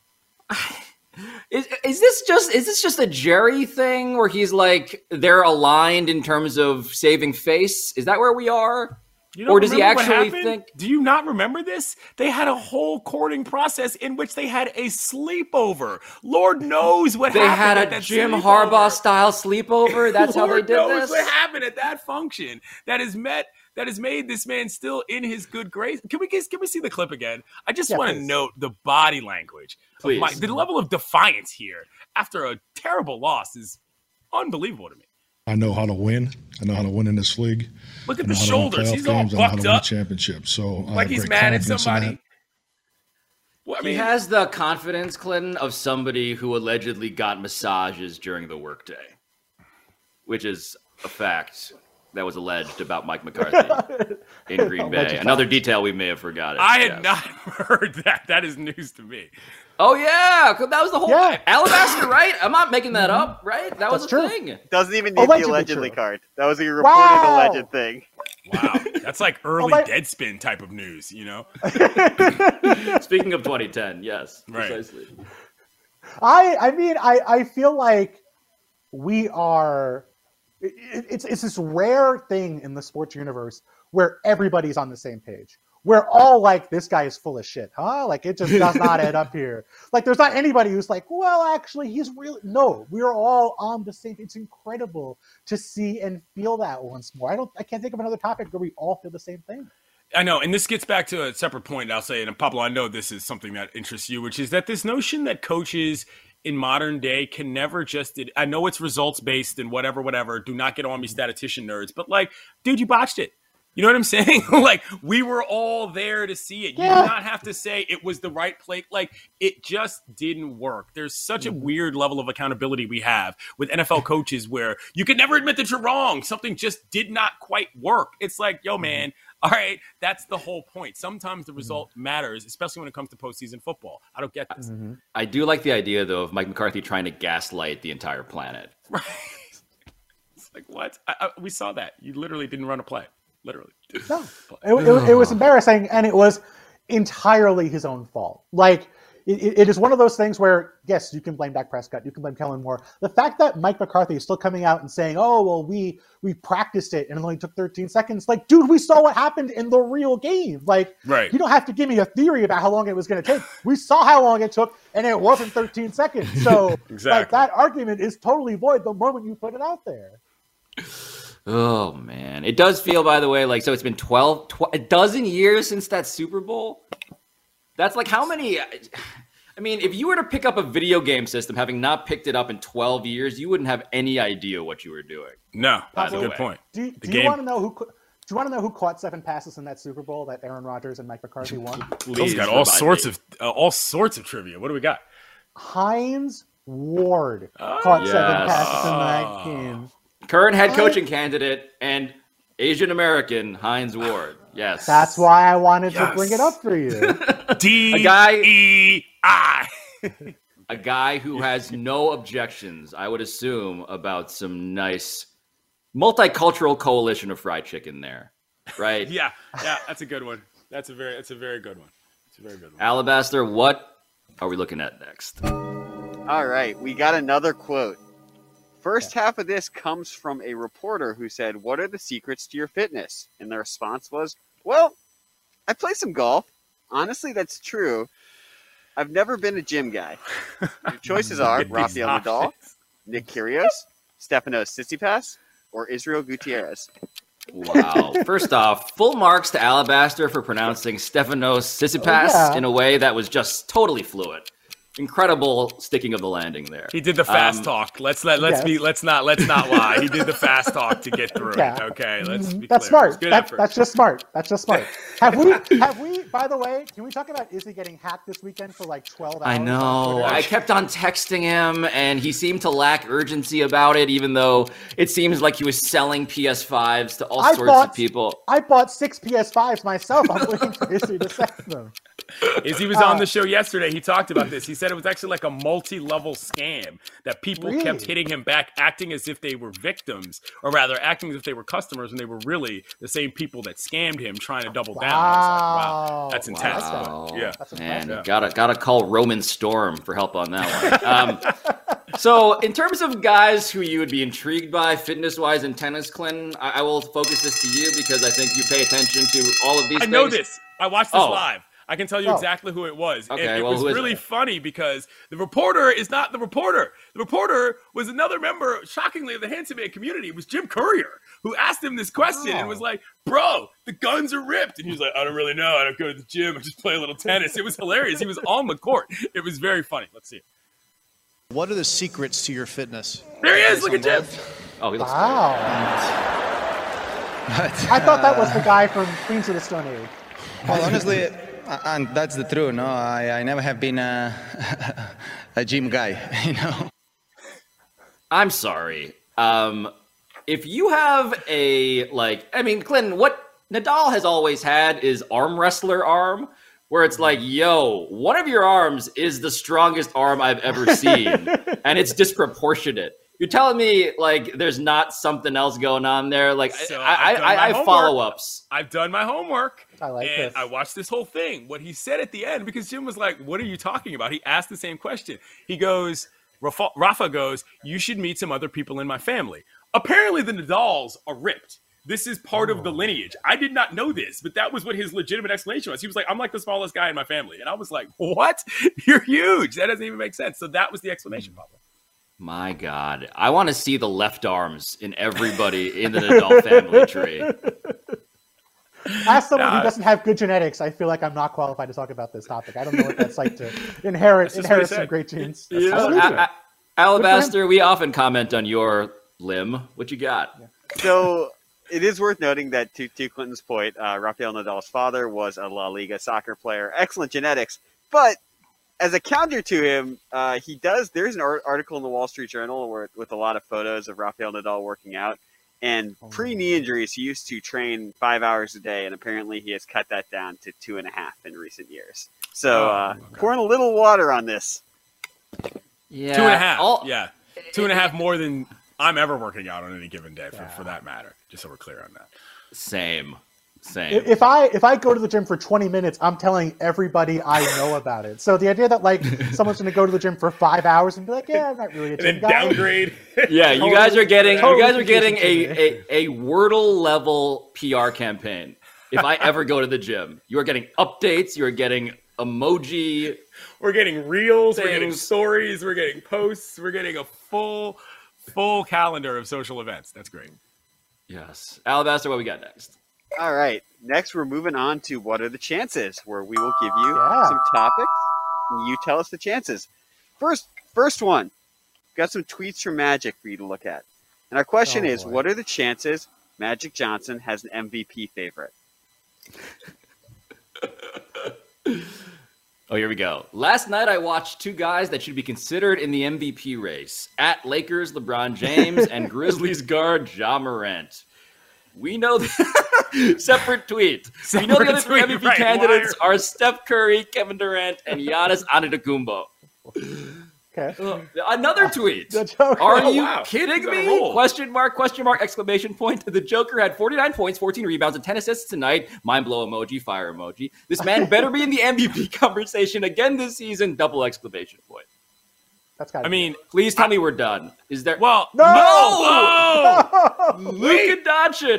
is is this just is this just a Jerry thing where he's like they're aligned in terms of saving face? Is that where we are? You don't Or does he remember what actually happened? think- Do you not remember this? They had a whole courting process in which they had a sleepover. Lord knows what They happened. had at a that Jim sleepover. Harbaugh style sleepover. That's how they Lord did knows this. what happened at that function. That has met. That has made this man still in his good grace. Can we can we see the clip again? I just Yeah, want to please. note the body language. of Please. Mike- the level of defiance here after a terrible loss is unbelievable to me. I know how to win. I know how to win in this league. Look at I know the how to win shoulders. playoff He's all games. I know how to bucked win a up, championship. So I like have he's great mad at confidence in somebody. that. Well, I He mean, has the confidence, Clinton, of somebody who allegedly got massages during the workday, which is a fact that was alleged about Mike McCarthy in Green Bay. Alleged Another fact. detail we may have forgotten. I had yes. not heard that. That is news to me. Oh yeah, 'cause that was the whole Yeah. Alabaster, right? I'm not making that up, right? That was That's a true. thing. Doesn't even need Allegedly the allegedly true. card. That was a reported Wow. alleged thing. Wow, that's like early my- Deadspin type of news, you know? Speaking of twenty ten, yes, Right. precisely. I I mean I I feel like we are it, it's it's this rare thing in the sports universe where everybody's on the same page. We're all like, this guy is full of shit, huh? Like it just does not add up here. Like there's not anybody who's like, well, actually, he's really no. We're all on the same. It's incredible to see and feel that once more. I don't. I can't think of another topic where we all feel the same thing. I know, and this gets back to a separate point I'll say, and Pablo, I know this is something that interests you, which is that this notion that coaches in modern day can never just, I know it's results based and whatever, whatever, do not get on me statistician nerds, but like, dude, you botched it. You know what I'm saying? Like, we were all there to see it. You Yeah. do not have to say it was the right play. Like, it just didn't work. There's such a weird level of accountability we have with N F L coaches where you can never admit that you're wrong. Something just did not quite work. It's like, yo, man, all right, that's the whole point. Sometimes the result matters, especially when it comes to postseason football. I don't get this. I do like the idea, though, of Mike McCarthy trying to gaslight the entire planet. Right. It's like, what? I, I, we saw that. You literally didn't run a play. Literally. No, it, it, it was embarrassing, and it was entirely his own fault. Like, it, it is one of those things where, yes, you can blame Dak Prescott, you can blame Kellen Moore. The fact that Mike McCarthy is still coming out and saying, "Oh, well, we we practiced it and it only took thirteen seconds," like, dude, we saw what happened in the real game. Like, Right. you don't have to give me a theory about how long it was going to take. We saw how long it took, and it wasn't thirteen seconds. So, like, Exactly. that argument is totally void the moment you put it out there. Oh man, it does feel, by the way, like so. It's been twelve, tw- a dozen years since that Super Bowl. That's like how many? I mean, if you were to pick up a video game system, having not picked it up in twelve years, you wouldn't have any idea what you were doing. No, that's a the good way. point. Do, The do you game- want to know who? co- Do you want to know who caught seven passes in that Super Bowl that Aaron Rodgers and Mike McCarthy won? Those Please got all provide sorts me. of uh, all sorts of trivia. What do we got? Hines Ward caught seven Yes. passes in that game. Current head coaching candidate and Asian American Hines Ward. Yes, That's why I wanted to Yes. bring it up for you. D A guy- E I. a guy who has no objections, I would assume, about some nice multicultural coalition of fried chicken there, right? Yeah, yeah, that's a good one. That's a very, that's a very good one. It's a very good one. Alabaster, what are we looking at next? All right, we got another quote. First half of this comes from a reporter who said, "What are the secrets to your fitness?" And the response was, "Well, I play some golf honestly, that's true. I've never been a gym guy. Your choices are These Rafael Nadal, options. Nick Kyrgios, Stefanos Tsitsipas, or Israel Gutierrez. Wow. First off, full marks to Alabaster for pronouncing Stefanos Tsitsipas Oh, yeah. in a way that was just totally fluid. Incredible sticking of the landing there. He did the fast Um, talk. Let's let let's yes. be let's not let's not lie. He did the fast talk to get through Yeah. it. Okay, let's be That's clear. It was smart. Good That, effort. that's just smart. That's just smart. Have we? Have we? By the way, can we talk about Izzy getting hacked this weekend for like twelve hours? I on know. Twitter? I kept on texting him, and he seemed to lack urgency about it, even though it seems like he was selling P S fives to all I sorts bought- of people. I bought six P S fives myself. I'm waiting for Izzy to send them. Izzy was on Uh, the show yesterday. He talked about this. He said it was actually like a multi-level scam that people Really? kept hitting him back, acting as if they were victims, or rather, acting as if they were customers, when they were really the same people that scammed him, trying to double down. I was like, wow, Wow. that's intense. Wow. But, yeah. That's Man, impressive. gotta gotta call Roman Storm for help on that one. Um, so, in terms of guys who you would be intrigued by fitness-wise in tennis, Clinton, I, I will focus this to you because I think you pay attention to all of these I things. know this. I watched this Oh. live. I can tell you Oh. exactly who it was. Okay, and it well, was who is really it? funny because the reporter is not the reporter. The reporter was another member, shockingly, of the Handsome Man community. It was Jim Courier, who asked him this question and Oh. was like, bro, the guns are ripped. And he was like, I don't really know. I don't go to the gym. I just play a little tennis. It was hilarious. He was on the court. It was very funny. Let's see it. What are the secrets to your fitness? There he is. Look at Jim. Oh, he looks Wow. But, I thought that was the guy from Queens of the Stone Age. well, honestly, uh, and that's the truth. No, I, I never have been a, a gym guy. You know. I'm sorry. Um, if you have a like, I mean, Clinton, what Nadal has always had is arm wrestler arm, where it's like, yo, one of your arms is the strongest arm I've ever seen, and it's disproportionate. You're telling me like there's not something else going on there? Like So I, I, I've done I, my I have homework. follow-ups. I've done my homework. I like and this. I watched this whole thing. What he said at the end, because Jim was like, what are you talking about? He asked the same question. He goes, Rafa, Rafa goes, you should meet some other people in my family. Apparently the Nadals are ripped. This is part of the lineage. I did not know this, but that was what his legitimate explanation was. He was like, I'm like the smallest guy in my family. And I was like, what? You're huge. That doesn't even make sense. So that was the explanation, Pablo. My God, I want to see the left arms in everybody in the Nadal family tree. As someone Nah. who doesn't have good genetics, I feel like I'm not qualified to talk about this topic. I don't know what that's like to inherit That's just what inherit he some said. great genes. Yeah. That's Well, true. A- A- Alabaster, we often comment on your limb. What you got? So it is worth noting that, to, to Clinton's point, uh, Rafael Nadal's father was a La Liga soccer player, excellent genetics. But as a counter to him, uh, he does. There's an art- article in the Wall Street Journal where, with a lot of photos of Rafael Nadal working out. And pre-knee injuries, he used to train five hours a day, and apparently he has cut that down to two and a half in recent years. So Oh, uh, okay. pouring a little water on this. Yeah, Two and a half. all- yeah. Two and a half more than I'm ever working out on any given day, for, for that matter. Just so we're clear on that. Same, same. If if I if I go to the gym for twenty minutes, I'm telling everybody I know about it. So the idea that like someone's going to go to the gym for five hours and be like, yeah, I'm not really a And gym then guy. downgrade. Yeah, you Totally- guys are getting totally you guys are getting confusing a, a, a Wordle level P R campaign. If I ever go to the gym, you are getting updates, you are getting emoji. We're getting reels, we're getting Things. stories, we're getting posts, we're getting a full, full calendar of social events. That's great. Yes. Alabaster, what we got next? All right. Next, we're moving on to What Are the Chances, where we will give you Yeah. some topics, and you tell us the chances. First, first one, got some tweets from Magic for you to look at. And our question Oh, is, boy. what are the chances Magic Johnson has an M V P favorite? Oh, here we go. Last night I watched two guys that should be considered in the M V P race. At Lakers, LeBron James, and Grizzlies guard Ja Morant. We know the separate tweet. we know the Separate other three tweet, M V P right, candidates wire. are Steph Curry, Kevin Durant, and Giannis Antetokounmpo. Okay. Another tweet. The Joker. Are Oh, you wow. kidding He's on a me? roll. Question mark, question mark, exclamation point. The Joker had forty-nine points, fourteen rebounds, and ten assists tonight. Mind blow emoji, fire emoji. This man better be in the M V P conversation again this season. Double exclamation point. That's got. I mean, Please tell me we're done. Is there well, No! no! Whoa! Luka Doncic?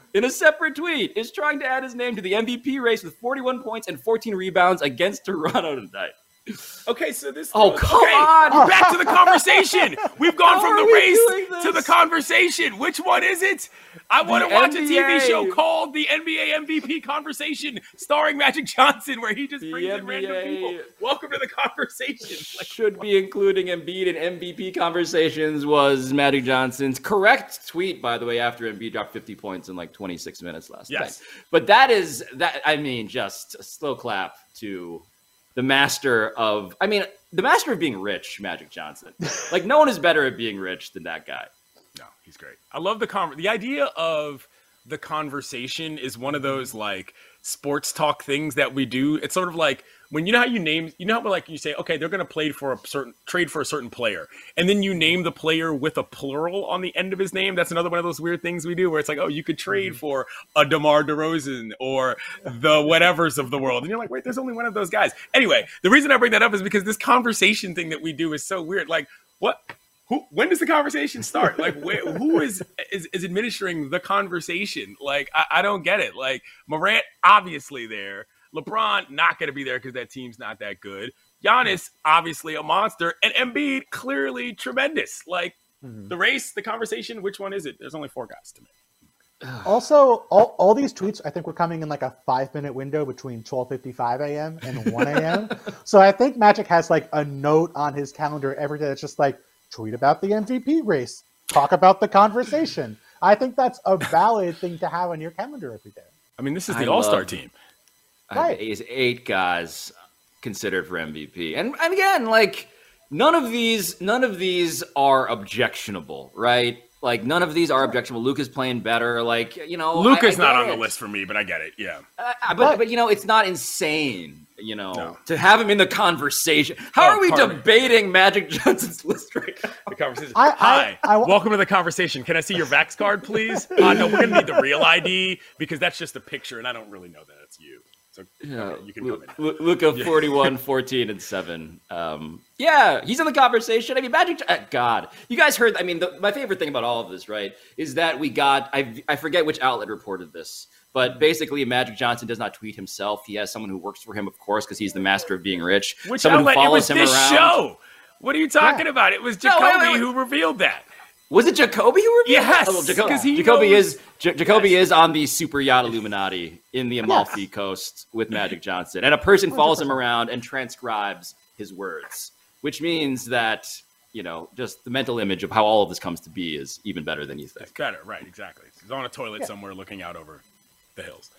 in a separate tweet, is trying to add his name to the M V P race with forty-one points and fourteen rebounds against Toronto tonight. Okay, so this. Oh, come okay, on. back to the conversation. We've gone How from are the we race doing to the this? conversation. Which one is it? I want to The watch N a B A. T V show called the N B A M V P Conversation starring Magic Johnson, where he just The brings in N B A random people. Welcome to the conversation. Like, Should be including Embiid in M V P conversations was Magic Johnson's correct tweet, by the way, after Embiid dropped fifty points in like twenty-six minutes last Yes. night. But that is, that. I mean, just a slow clap to the master of, I mean, the master of being rich, Magic Johnson. Like, no one is better at being rich than that guy. No, he's great. I love the con. The idea of the conversation is one of those like sports talk things that we do. It's sort of like when you know how you name, you know how like you say, okay, they're going to play for a certain trade for a certain player, and then you name the player with a plural on the end of his name. That's another one of those weird things we do where it's like, oh, you could trade for a DeMar DeRozan or the whatevers of the world, and you're like, wait, there's only one of those guys. Anyway, the reason I bring that up is because this conversation thing that we do is so weird. Like, what? Who, when does the conversation start? Like, where, who is, is is administering the conversation? Like, I, I don't get it. Like, Morant, obviously there. LeBron, not going to be there because that team's not that good. Giannis, obviously a monster. And Embiid, clearly tremendous. Like, mm-hmm. the race, the conversation, which one is it? There's only four guys to me. Also, all, all these tweets, I think, were coming in like a five-minute window between twelve fifty-five a.m. and one a.m. So I think Magic has like a note on his calendar every day that's just like, tweet about the M V P race. Talk about the conversation. I think that's a valid thing to have on your calendar every day. I mean, this is the I All-Star love- team. Right. Is eight guys considered for M V P, and, and again, like none of these, none of these are objectionable, right? Like none of these are objectionable. Luka's playing better, like you know. Luka's I, I not on it. the list for me, but I get it. Yeah, uh, but but you know, it's not insane, you know, No. to have him in the conversation. How Oh, are we pardon me. debating Magic Johnson's list right now? the conversation. I- I- Hi, I wa- welcome to the conversation. Can I see your Vax card, please? Uh, no, we're gonna need the real I D because that's just a picture, and I don't really know that it's you. So Yeah, okay, you can come in. Lu- Luka forty-one, fourteen, and seven. Um, yeah, he's in the conversation. I mean, Magic. Uh, God, you guys heard. I mean, the, my favorite thing about all of this, right, is that we got. I I forget which outlet reported this, but basically, Magic Johnson does not tweet himself. He has someone who works for him, of course, because he's the master of being rich. Which someone outlet? who It follows was him this around. show. What are you talking Yeah. about? It was No, Jacoby wait, wait, wait. who revealed that. Was it Jacoby who reviewed? Yes, oh, well, Jaco- 'cause he Jacoby knows- is J- Jacoby Yes. is on the super yacht Illuminati in the Amalfi Coast with Magic Johnson, and a person follows him around and transcribes his words, which means that you know just the mental image of how all of this comes to be is even better than you think. It's better, right? Exactly. He's on a toilet somewhere looking out over the hills.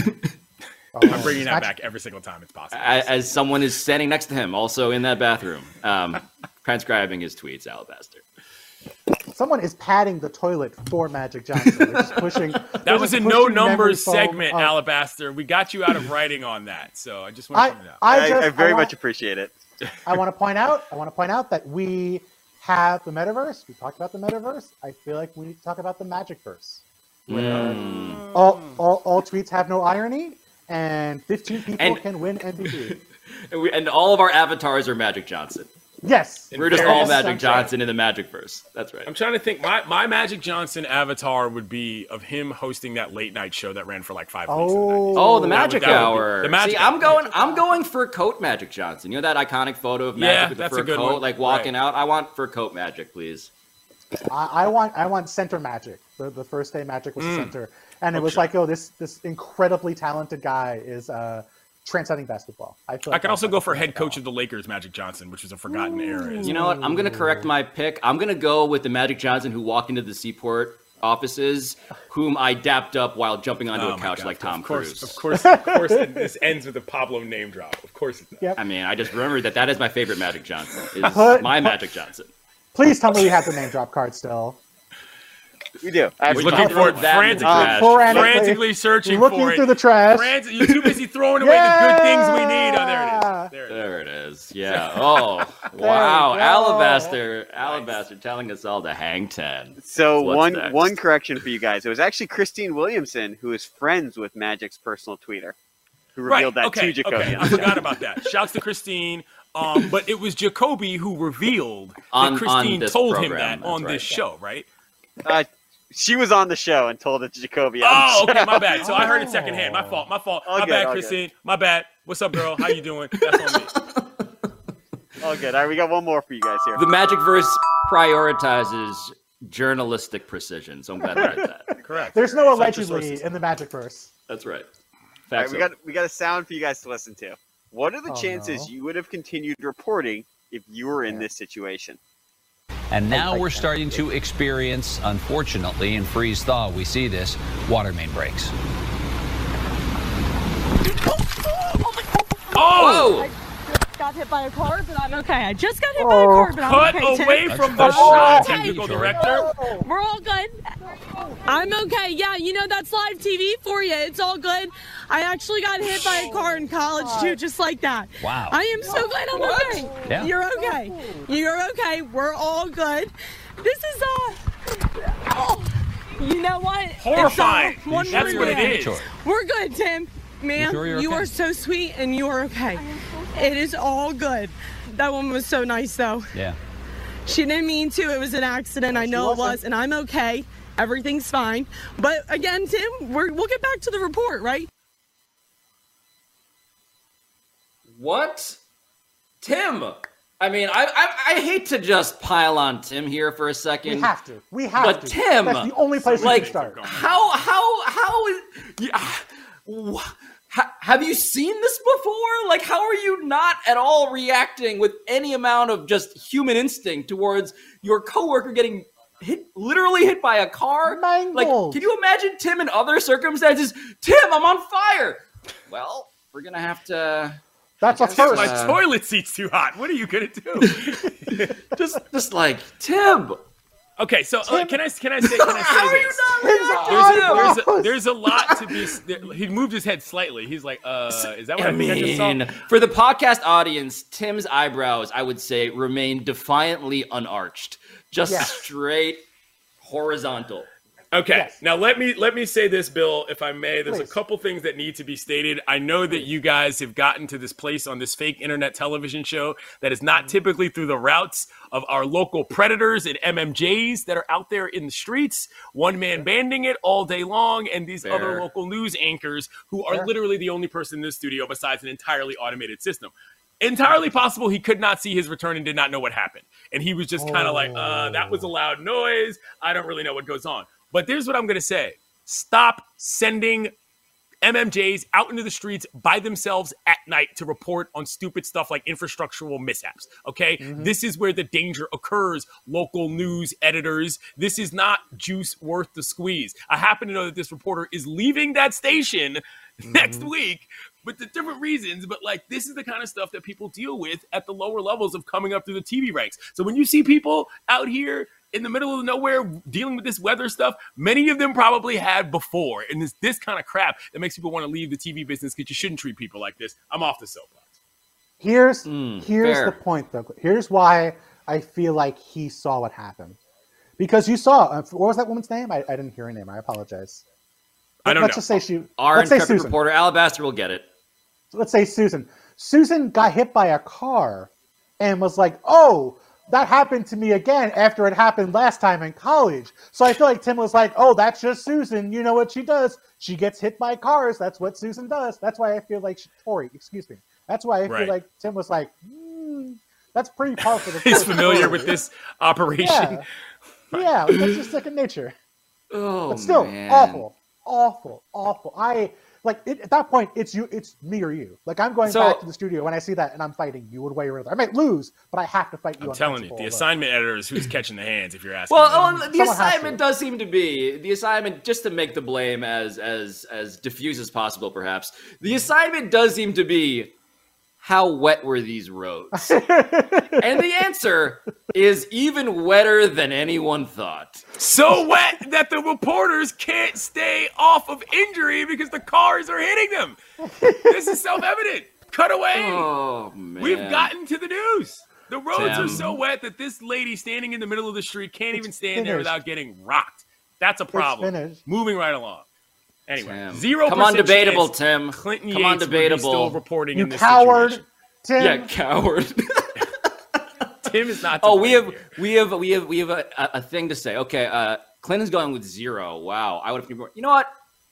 Oh, I'm bringing that Magic- back every single time it's possible. As, as someone is standing next to him, also in that bathroom, um, transcribing his tweets, Alabaster. Someone is padding the toilet for Magic Johnson. They're just pushing. That was a a no numbers segment, Alabaster. We got you out of writing on that, so I just want I, to point it out. I, I, just, I very want, much appreciate it. I want to point out. I want to point out that we have the metaverse. We talked about the metaverse. I feel like we need to talk about the Magicverse. Mm. All, all, all tweets have no irony, and fifteen people And- can win M V P. And, we, and all of our avatars are Magic Johnson. Yes, We're just fairness, all Magic I'm Johnson in the Magicverse. That's right. I'm trying to think. My, my Magic Johnson avatar would be of him hosting that late night show that ran for like five weeks. Oh, Oh, the That would- Magic that would be- Hour. the Magic See, Hour. I'm going. I'm going for coat Magic Johnson. You know that iconic photo of Magic Yeah, with the that's a fur good coat, one. like walking Right. out. I want fur coat Magic, please. I, I want I want center Magic. The, the first day Magic was the Mm. center, and it was Okay. like, oh, this this incredibly talented guy is uh, transcending basketball. I feel. I like could that's also like go a for head Magic coach Hour. of the Lakers, Magic Johnson, which is a forgotten era. You know what? I'm going to correct my pick. I'm going to go with the Magic Johnson who walked into the Seaport offices, whom I dapped up while jumping onto Oh a my couch God. like Tom of course, Cruise. Of course, of course. and this ends with a Pablo name drop. Of course it does. Yep. I mean, I just remembered that that is my favorite Magic Johnson. Is Put- my put- Magic Johnson. Please tell me you have the name drop card still. We do. I have He's to looking talk for it about that in frantically, the trash. Frantically- frantically searching looking for it. through the trash. Frantic- You're too busy throwing away the good things we need. Oh, there it is. There it is. There it is. Yeah. Oh, wow. go. Alabaster. Alabaster telling us all to hang ten. So What's one next? one correction for you guys. It was actually Christine Williamson who is friends with Magic's personal tweeter, who revealed Right. that Okay. to Jacoby. Okay. on I the show. forgot about that. Shouts to Christine. Um, but it was Jacoby who revealed On- that on Christine this told him program, that on that's this right. show, right? Uh, she was on the show and told it to Jacoby. Oh, on the okay, show. my bad. So I heard it secondhand. My fault. My fault. All my good, bad, all Christine. My bad. What's up, girl? How you doing? That's on me. All good. All right, we got one more for you guys here. The Magic Verse prioritizes journalistic precision, so I'm glad I read that. Correct. There's no Cite your allegedly sources. in the Magicverse. That's right. All right, Facts we up. got we got a sound for you guys to listen to. What are the Oh, chances no. you would have continued reporting if you were in this situation? And now I we're can't. starting to experience, unfortunately, in freeze thaw, we see this water main breaks. Oh! Whoa! Got hit by a car, but I'm okay. I just got hit by a car, but I'm Cut okay. Tim. away from the That's shot, okay. technical director. We're all good. I'm okay. Yeah, you know, that's live T V for you. It's all good. I actually got hit by a car in college, too, just like that. Wow. I am so glad I'm okay. Yeah. You're okay. You're okay. We're all good. This is, uh... Oh, you know what? Horrifying. It's, uh, one That's more what it day. is. Sure. We're good, Tim. Man, sure you're you okay? are so sweet and you are okay. It is all good. That one was so nice, though. Yeah. She didn't mean to. It was an accident. I know it wasn't. was, and I'm okay. Everything's fine. But again, Tim, we're, we'll get back to the report, right? What? Tim! I mean, I, I I hate to just pile on Tim here for a second. We have to. We have But to. Tim, That's the only place like, we can start. How how how is? Yeah, wha- ha, have you seen this before? Like, how are you not at all reacting with any amount of just human instinct towards your coworker getting hit, literally hit by a car? Mangled. Like, can you imagine Tim in other circumstances? Tim, I'm on fire. Well, we're gonna have to. That's a guess, first. My Uh, toilet seat's too hot. What are you gonna do? Just, just like Tim. Okay, so uh, can I can I say can I How are say you this? not His reacting? There's a, eyebrows. there's, a, there's a lot to be. There, he moved his head slightly. He's like, uh, is that what I, I think I just saw? mean, for the podcast audience, Tim's eyebrows, I would say, remain defiantly unarched, just Yeah. straight horizontal. Okay, Yes. now let me let me say this, Bill, if I may. There's Please. a couple things that need to be stated. I know that you guys have gotten to this place on this fake internet television show that is not typically through the routes of our local predators and M M Js that are out there in the streets, one man banding it all day long, and these Fair. other local news anchors who are Fair. literally the only person in this studio besides an entirely automated system. Entirely possible he could not see his return and did not know what happened. And he was just kind of like, uh, that was a loud noise. I don't really know what goes on. But here's what I'm going to say. Stop sending M M Js out into the streets by themselves at night to report on stupid stuff like infrastructural mishaps, okay? This is where the danger occurs, local news editors. This is not juice worth the squeeze. I happen to know that this reporter is leaving that station next week, but the different reasons. But like, this is the kind of stuff that people deal with at the lower levels of coming up through the T V ranks. So when you see people out here in the middle of nowhere dealing with this weather stuff, many of them probably had before. And it's this kind of crap that makes people want to leave the T V business because you shouldn't treat people like this. I'm off the soapbox. Here's Mm, here's fair. the point, though. Here's why I feel like he saw what happened. Because you saw, uh, what was that woman's name? I, I didn't hear her name. I apologize. I don't Let's know. just say she. Our let's say intrepid Susan. reporter, Alabaster, will get it. Let's say Susan. Susan got hit by a car and was like, "Oh, that happened to me again after it happened last time in college." So I feel like Tim was like, "Oh, that's just Susan. You know what she does? She gets hit by cars. That's what Susan does." That's why I feel like she, Tori, excuse me. That's why I feel Right. like Tim was like, hmm, "That's pretty par for the He's course." familiar with this operation. Yeah, yeah, that's just second nature. Oh, But still, man. awful, awful, awful. I like it, at that point. It's you. It's me or you. Like I'm going So- back to the studio when I see that, and I'm fighting you one way or another. I might lose, but I have to fight you. I'm on telling you, principle the alone. assignment editor is who's catching the hands, if you're asking. Well, me. oh, the Someone has assignment to. does seem to be the assignment, just to make the blame as as as diffuse as possible, perhaps. The assignment does seem to be, how wet were these roads? And the answer is even wetter than anyone thought. so wet that the reporters can't stay off of injury because the cars are hitting them. This is self-evident. Cut away. Oh man, We've gotten to the news. The roads Tim. are so wet that this lady standing in the middle of the street can't even stand there finished. without getting rocked. That's a problem. finished. Moving right along. Anyway, Tim. zero. Come on, debatable, Tim. Clinton Come Yates on, would be debatable. still reporting You in this coward, situation. Tim. Yeah, coward. Tim is not. to Oh, we blame have here. we have we have we have a, a thing to say. Okay, uh, Clinton's going with zero. Wow. I would have. You know what?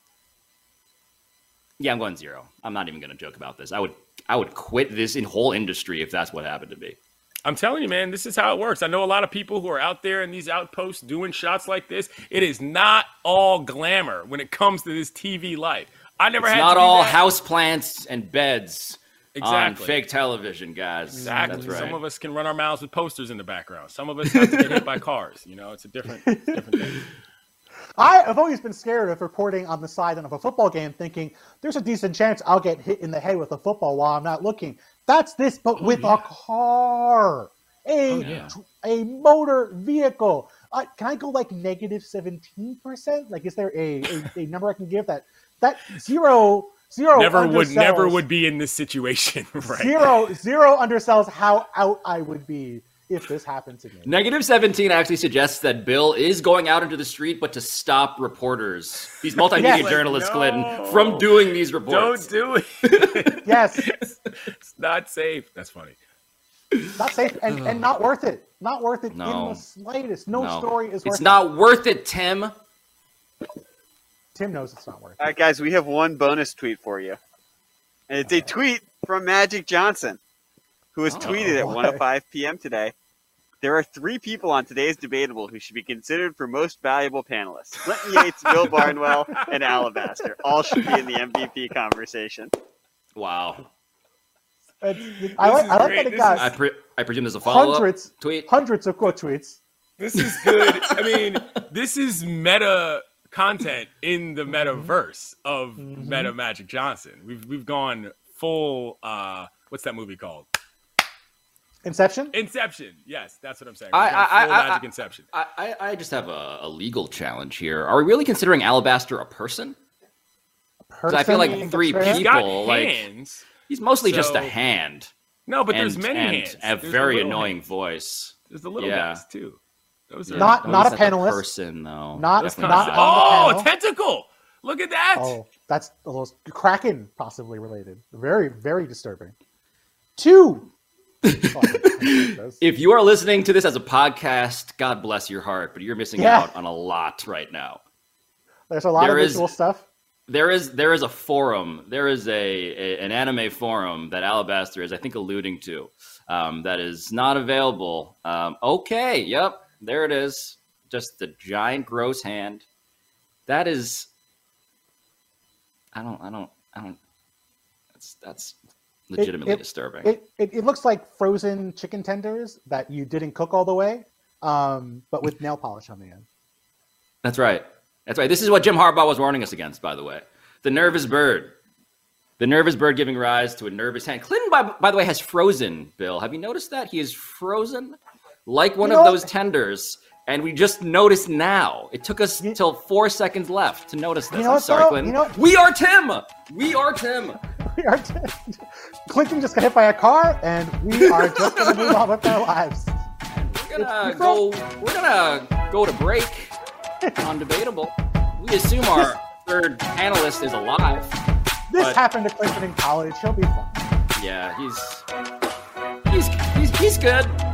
Yeah, I'm going zero. I'm not even going to joke about this. I would I would quit this in whole industry if that's what happened to me. I'm telling you, man, this is how it works. I know a lot of people who are out there in these outposts doing shots like this. It is not all glamour when it comes to this T V life. I never it's had not to do all that. houseplants and beds Exactly. on fake television, guys. Exactly. That's right. Some of us can run our mouths with posters in the background. Some of us have to get hit by cars. You know, it's a different, different thing. I have always been scared of reporting on the sideline of a football game thinking there's a decent chance I'll get hit in the head with a football while I'm not looking. That's this, but Oh, with yeah. a car, a, Oh, yeah. a motor vehicle. Uh, can I go like negative seventeen percent? Like, is there a, a, a number I can give that that zero zero Never would, undersells- never would be in this situation, right? zero zero undersells how out I would be if this happened to me. Negative seventeen actually suggests that Bill is going out into the street, but to stop reporters, these multimedia Yes. journalists, No. Clinton, from doing these reports. Don't do it. Yes, It's not safe. That's funny. not safe and, and not worth it. Not worth it No. in the slightest. No, No. story is worth It's it. not worth it, Tim. Tim knows it's not worth it. All right, guys, we have one bonus tweet for you. And it's a tweet from Magic Johnson, who was tweeted at why? one oh five p.m. today. There are three people on today's Debatable who should be considered for most valuable panelists. Clinton Yates, Bill Barnwell, and Alabaster. All should be in the M V P conversation. Wow. It's- I like, is I like great. that it This got I, pre- I presume there's a follow-up hundreds, tweet. hundreds of quote tweets. This is good. I mean, this is meta content in the metaverse of Mm-hmm. Meta Magic Johnson. We've we've gone full. Uh, what's that movie called? Inception? Inception. Yes, that's what I'm saying. I- We've gone I- full I- Magic I- Inception. I, I, I just have a, a legal challenge here. Are we really considering Alabaster a person? I feel like Person? three That's fair. He's got people, like- hands. He's mostly just a So- hand. No, but and, there's many and hands. a There's the very little annoying hands. voice. There's the little Yeah. guys too. Those are Not- Those not a at the panelist. person, though. Not- Definitely not- not. on the Oh, panel. tentacle! Look at that. Oh, that's a little Kraken possibly related. Very, very disturbing. Two. If you are listening to this as a podcast, God bless your heart, but you're missing Yeah. out on a lot right now. There's a lot There of is- visual stuff. There is there is a forum. There is a, a an anime forum that Alabaster is, I think, alluding to. Um, that is not available. Um, okay, yep, there it is. Just the giant gross hand. That is. I don't. I don't. I don't. That's that's legitimately it- disturbing. It, it it looks like frozen chicken tenders that you didn't cook all the way, um, but with nail polish on the end. That's right. That's right. This is what Jim Harbaugh was warning us against, by the way. The nervous bird. The nervous bird giving rise to a nervous hand. Clinton, by, by the way, has frozen, Bill. Have you noticed that? He is frozen like one You of know those what? tenders. And we just noticed now. It took us You- till four seconds left to notice this. You know I'm what, sorry, though? Clinton. You know what? We are Tim. We are Tim. We are Clinton just got hit by a car, and we are just going to move on with our lives. We're gonna It's- go. We're gonna go to break on Debatable. We assume our third panelist is alive. This But- happened to Clinton in college. He'll be fine. Yeah, he's he's he's, he's good.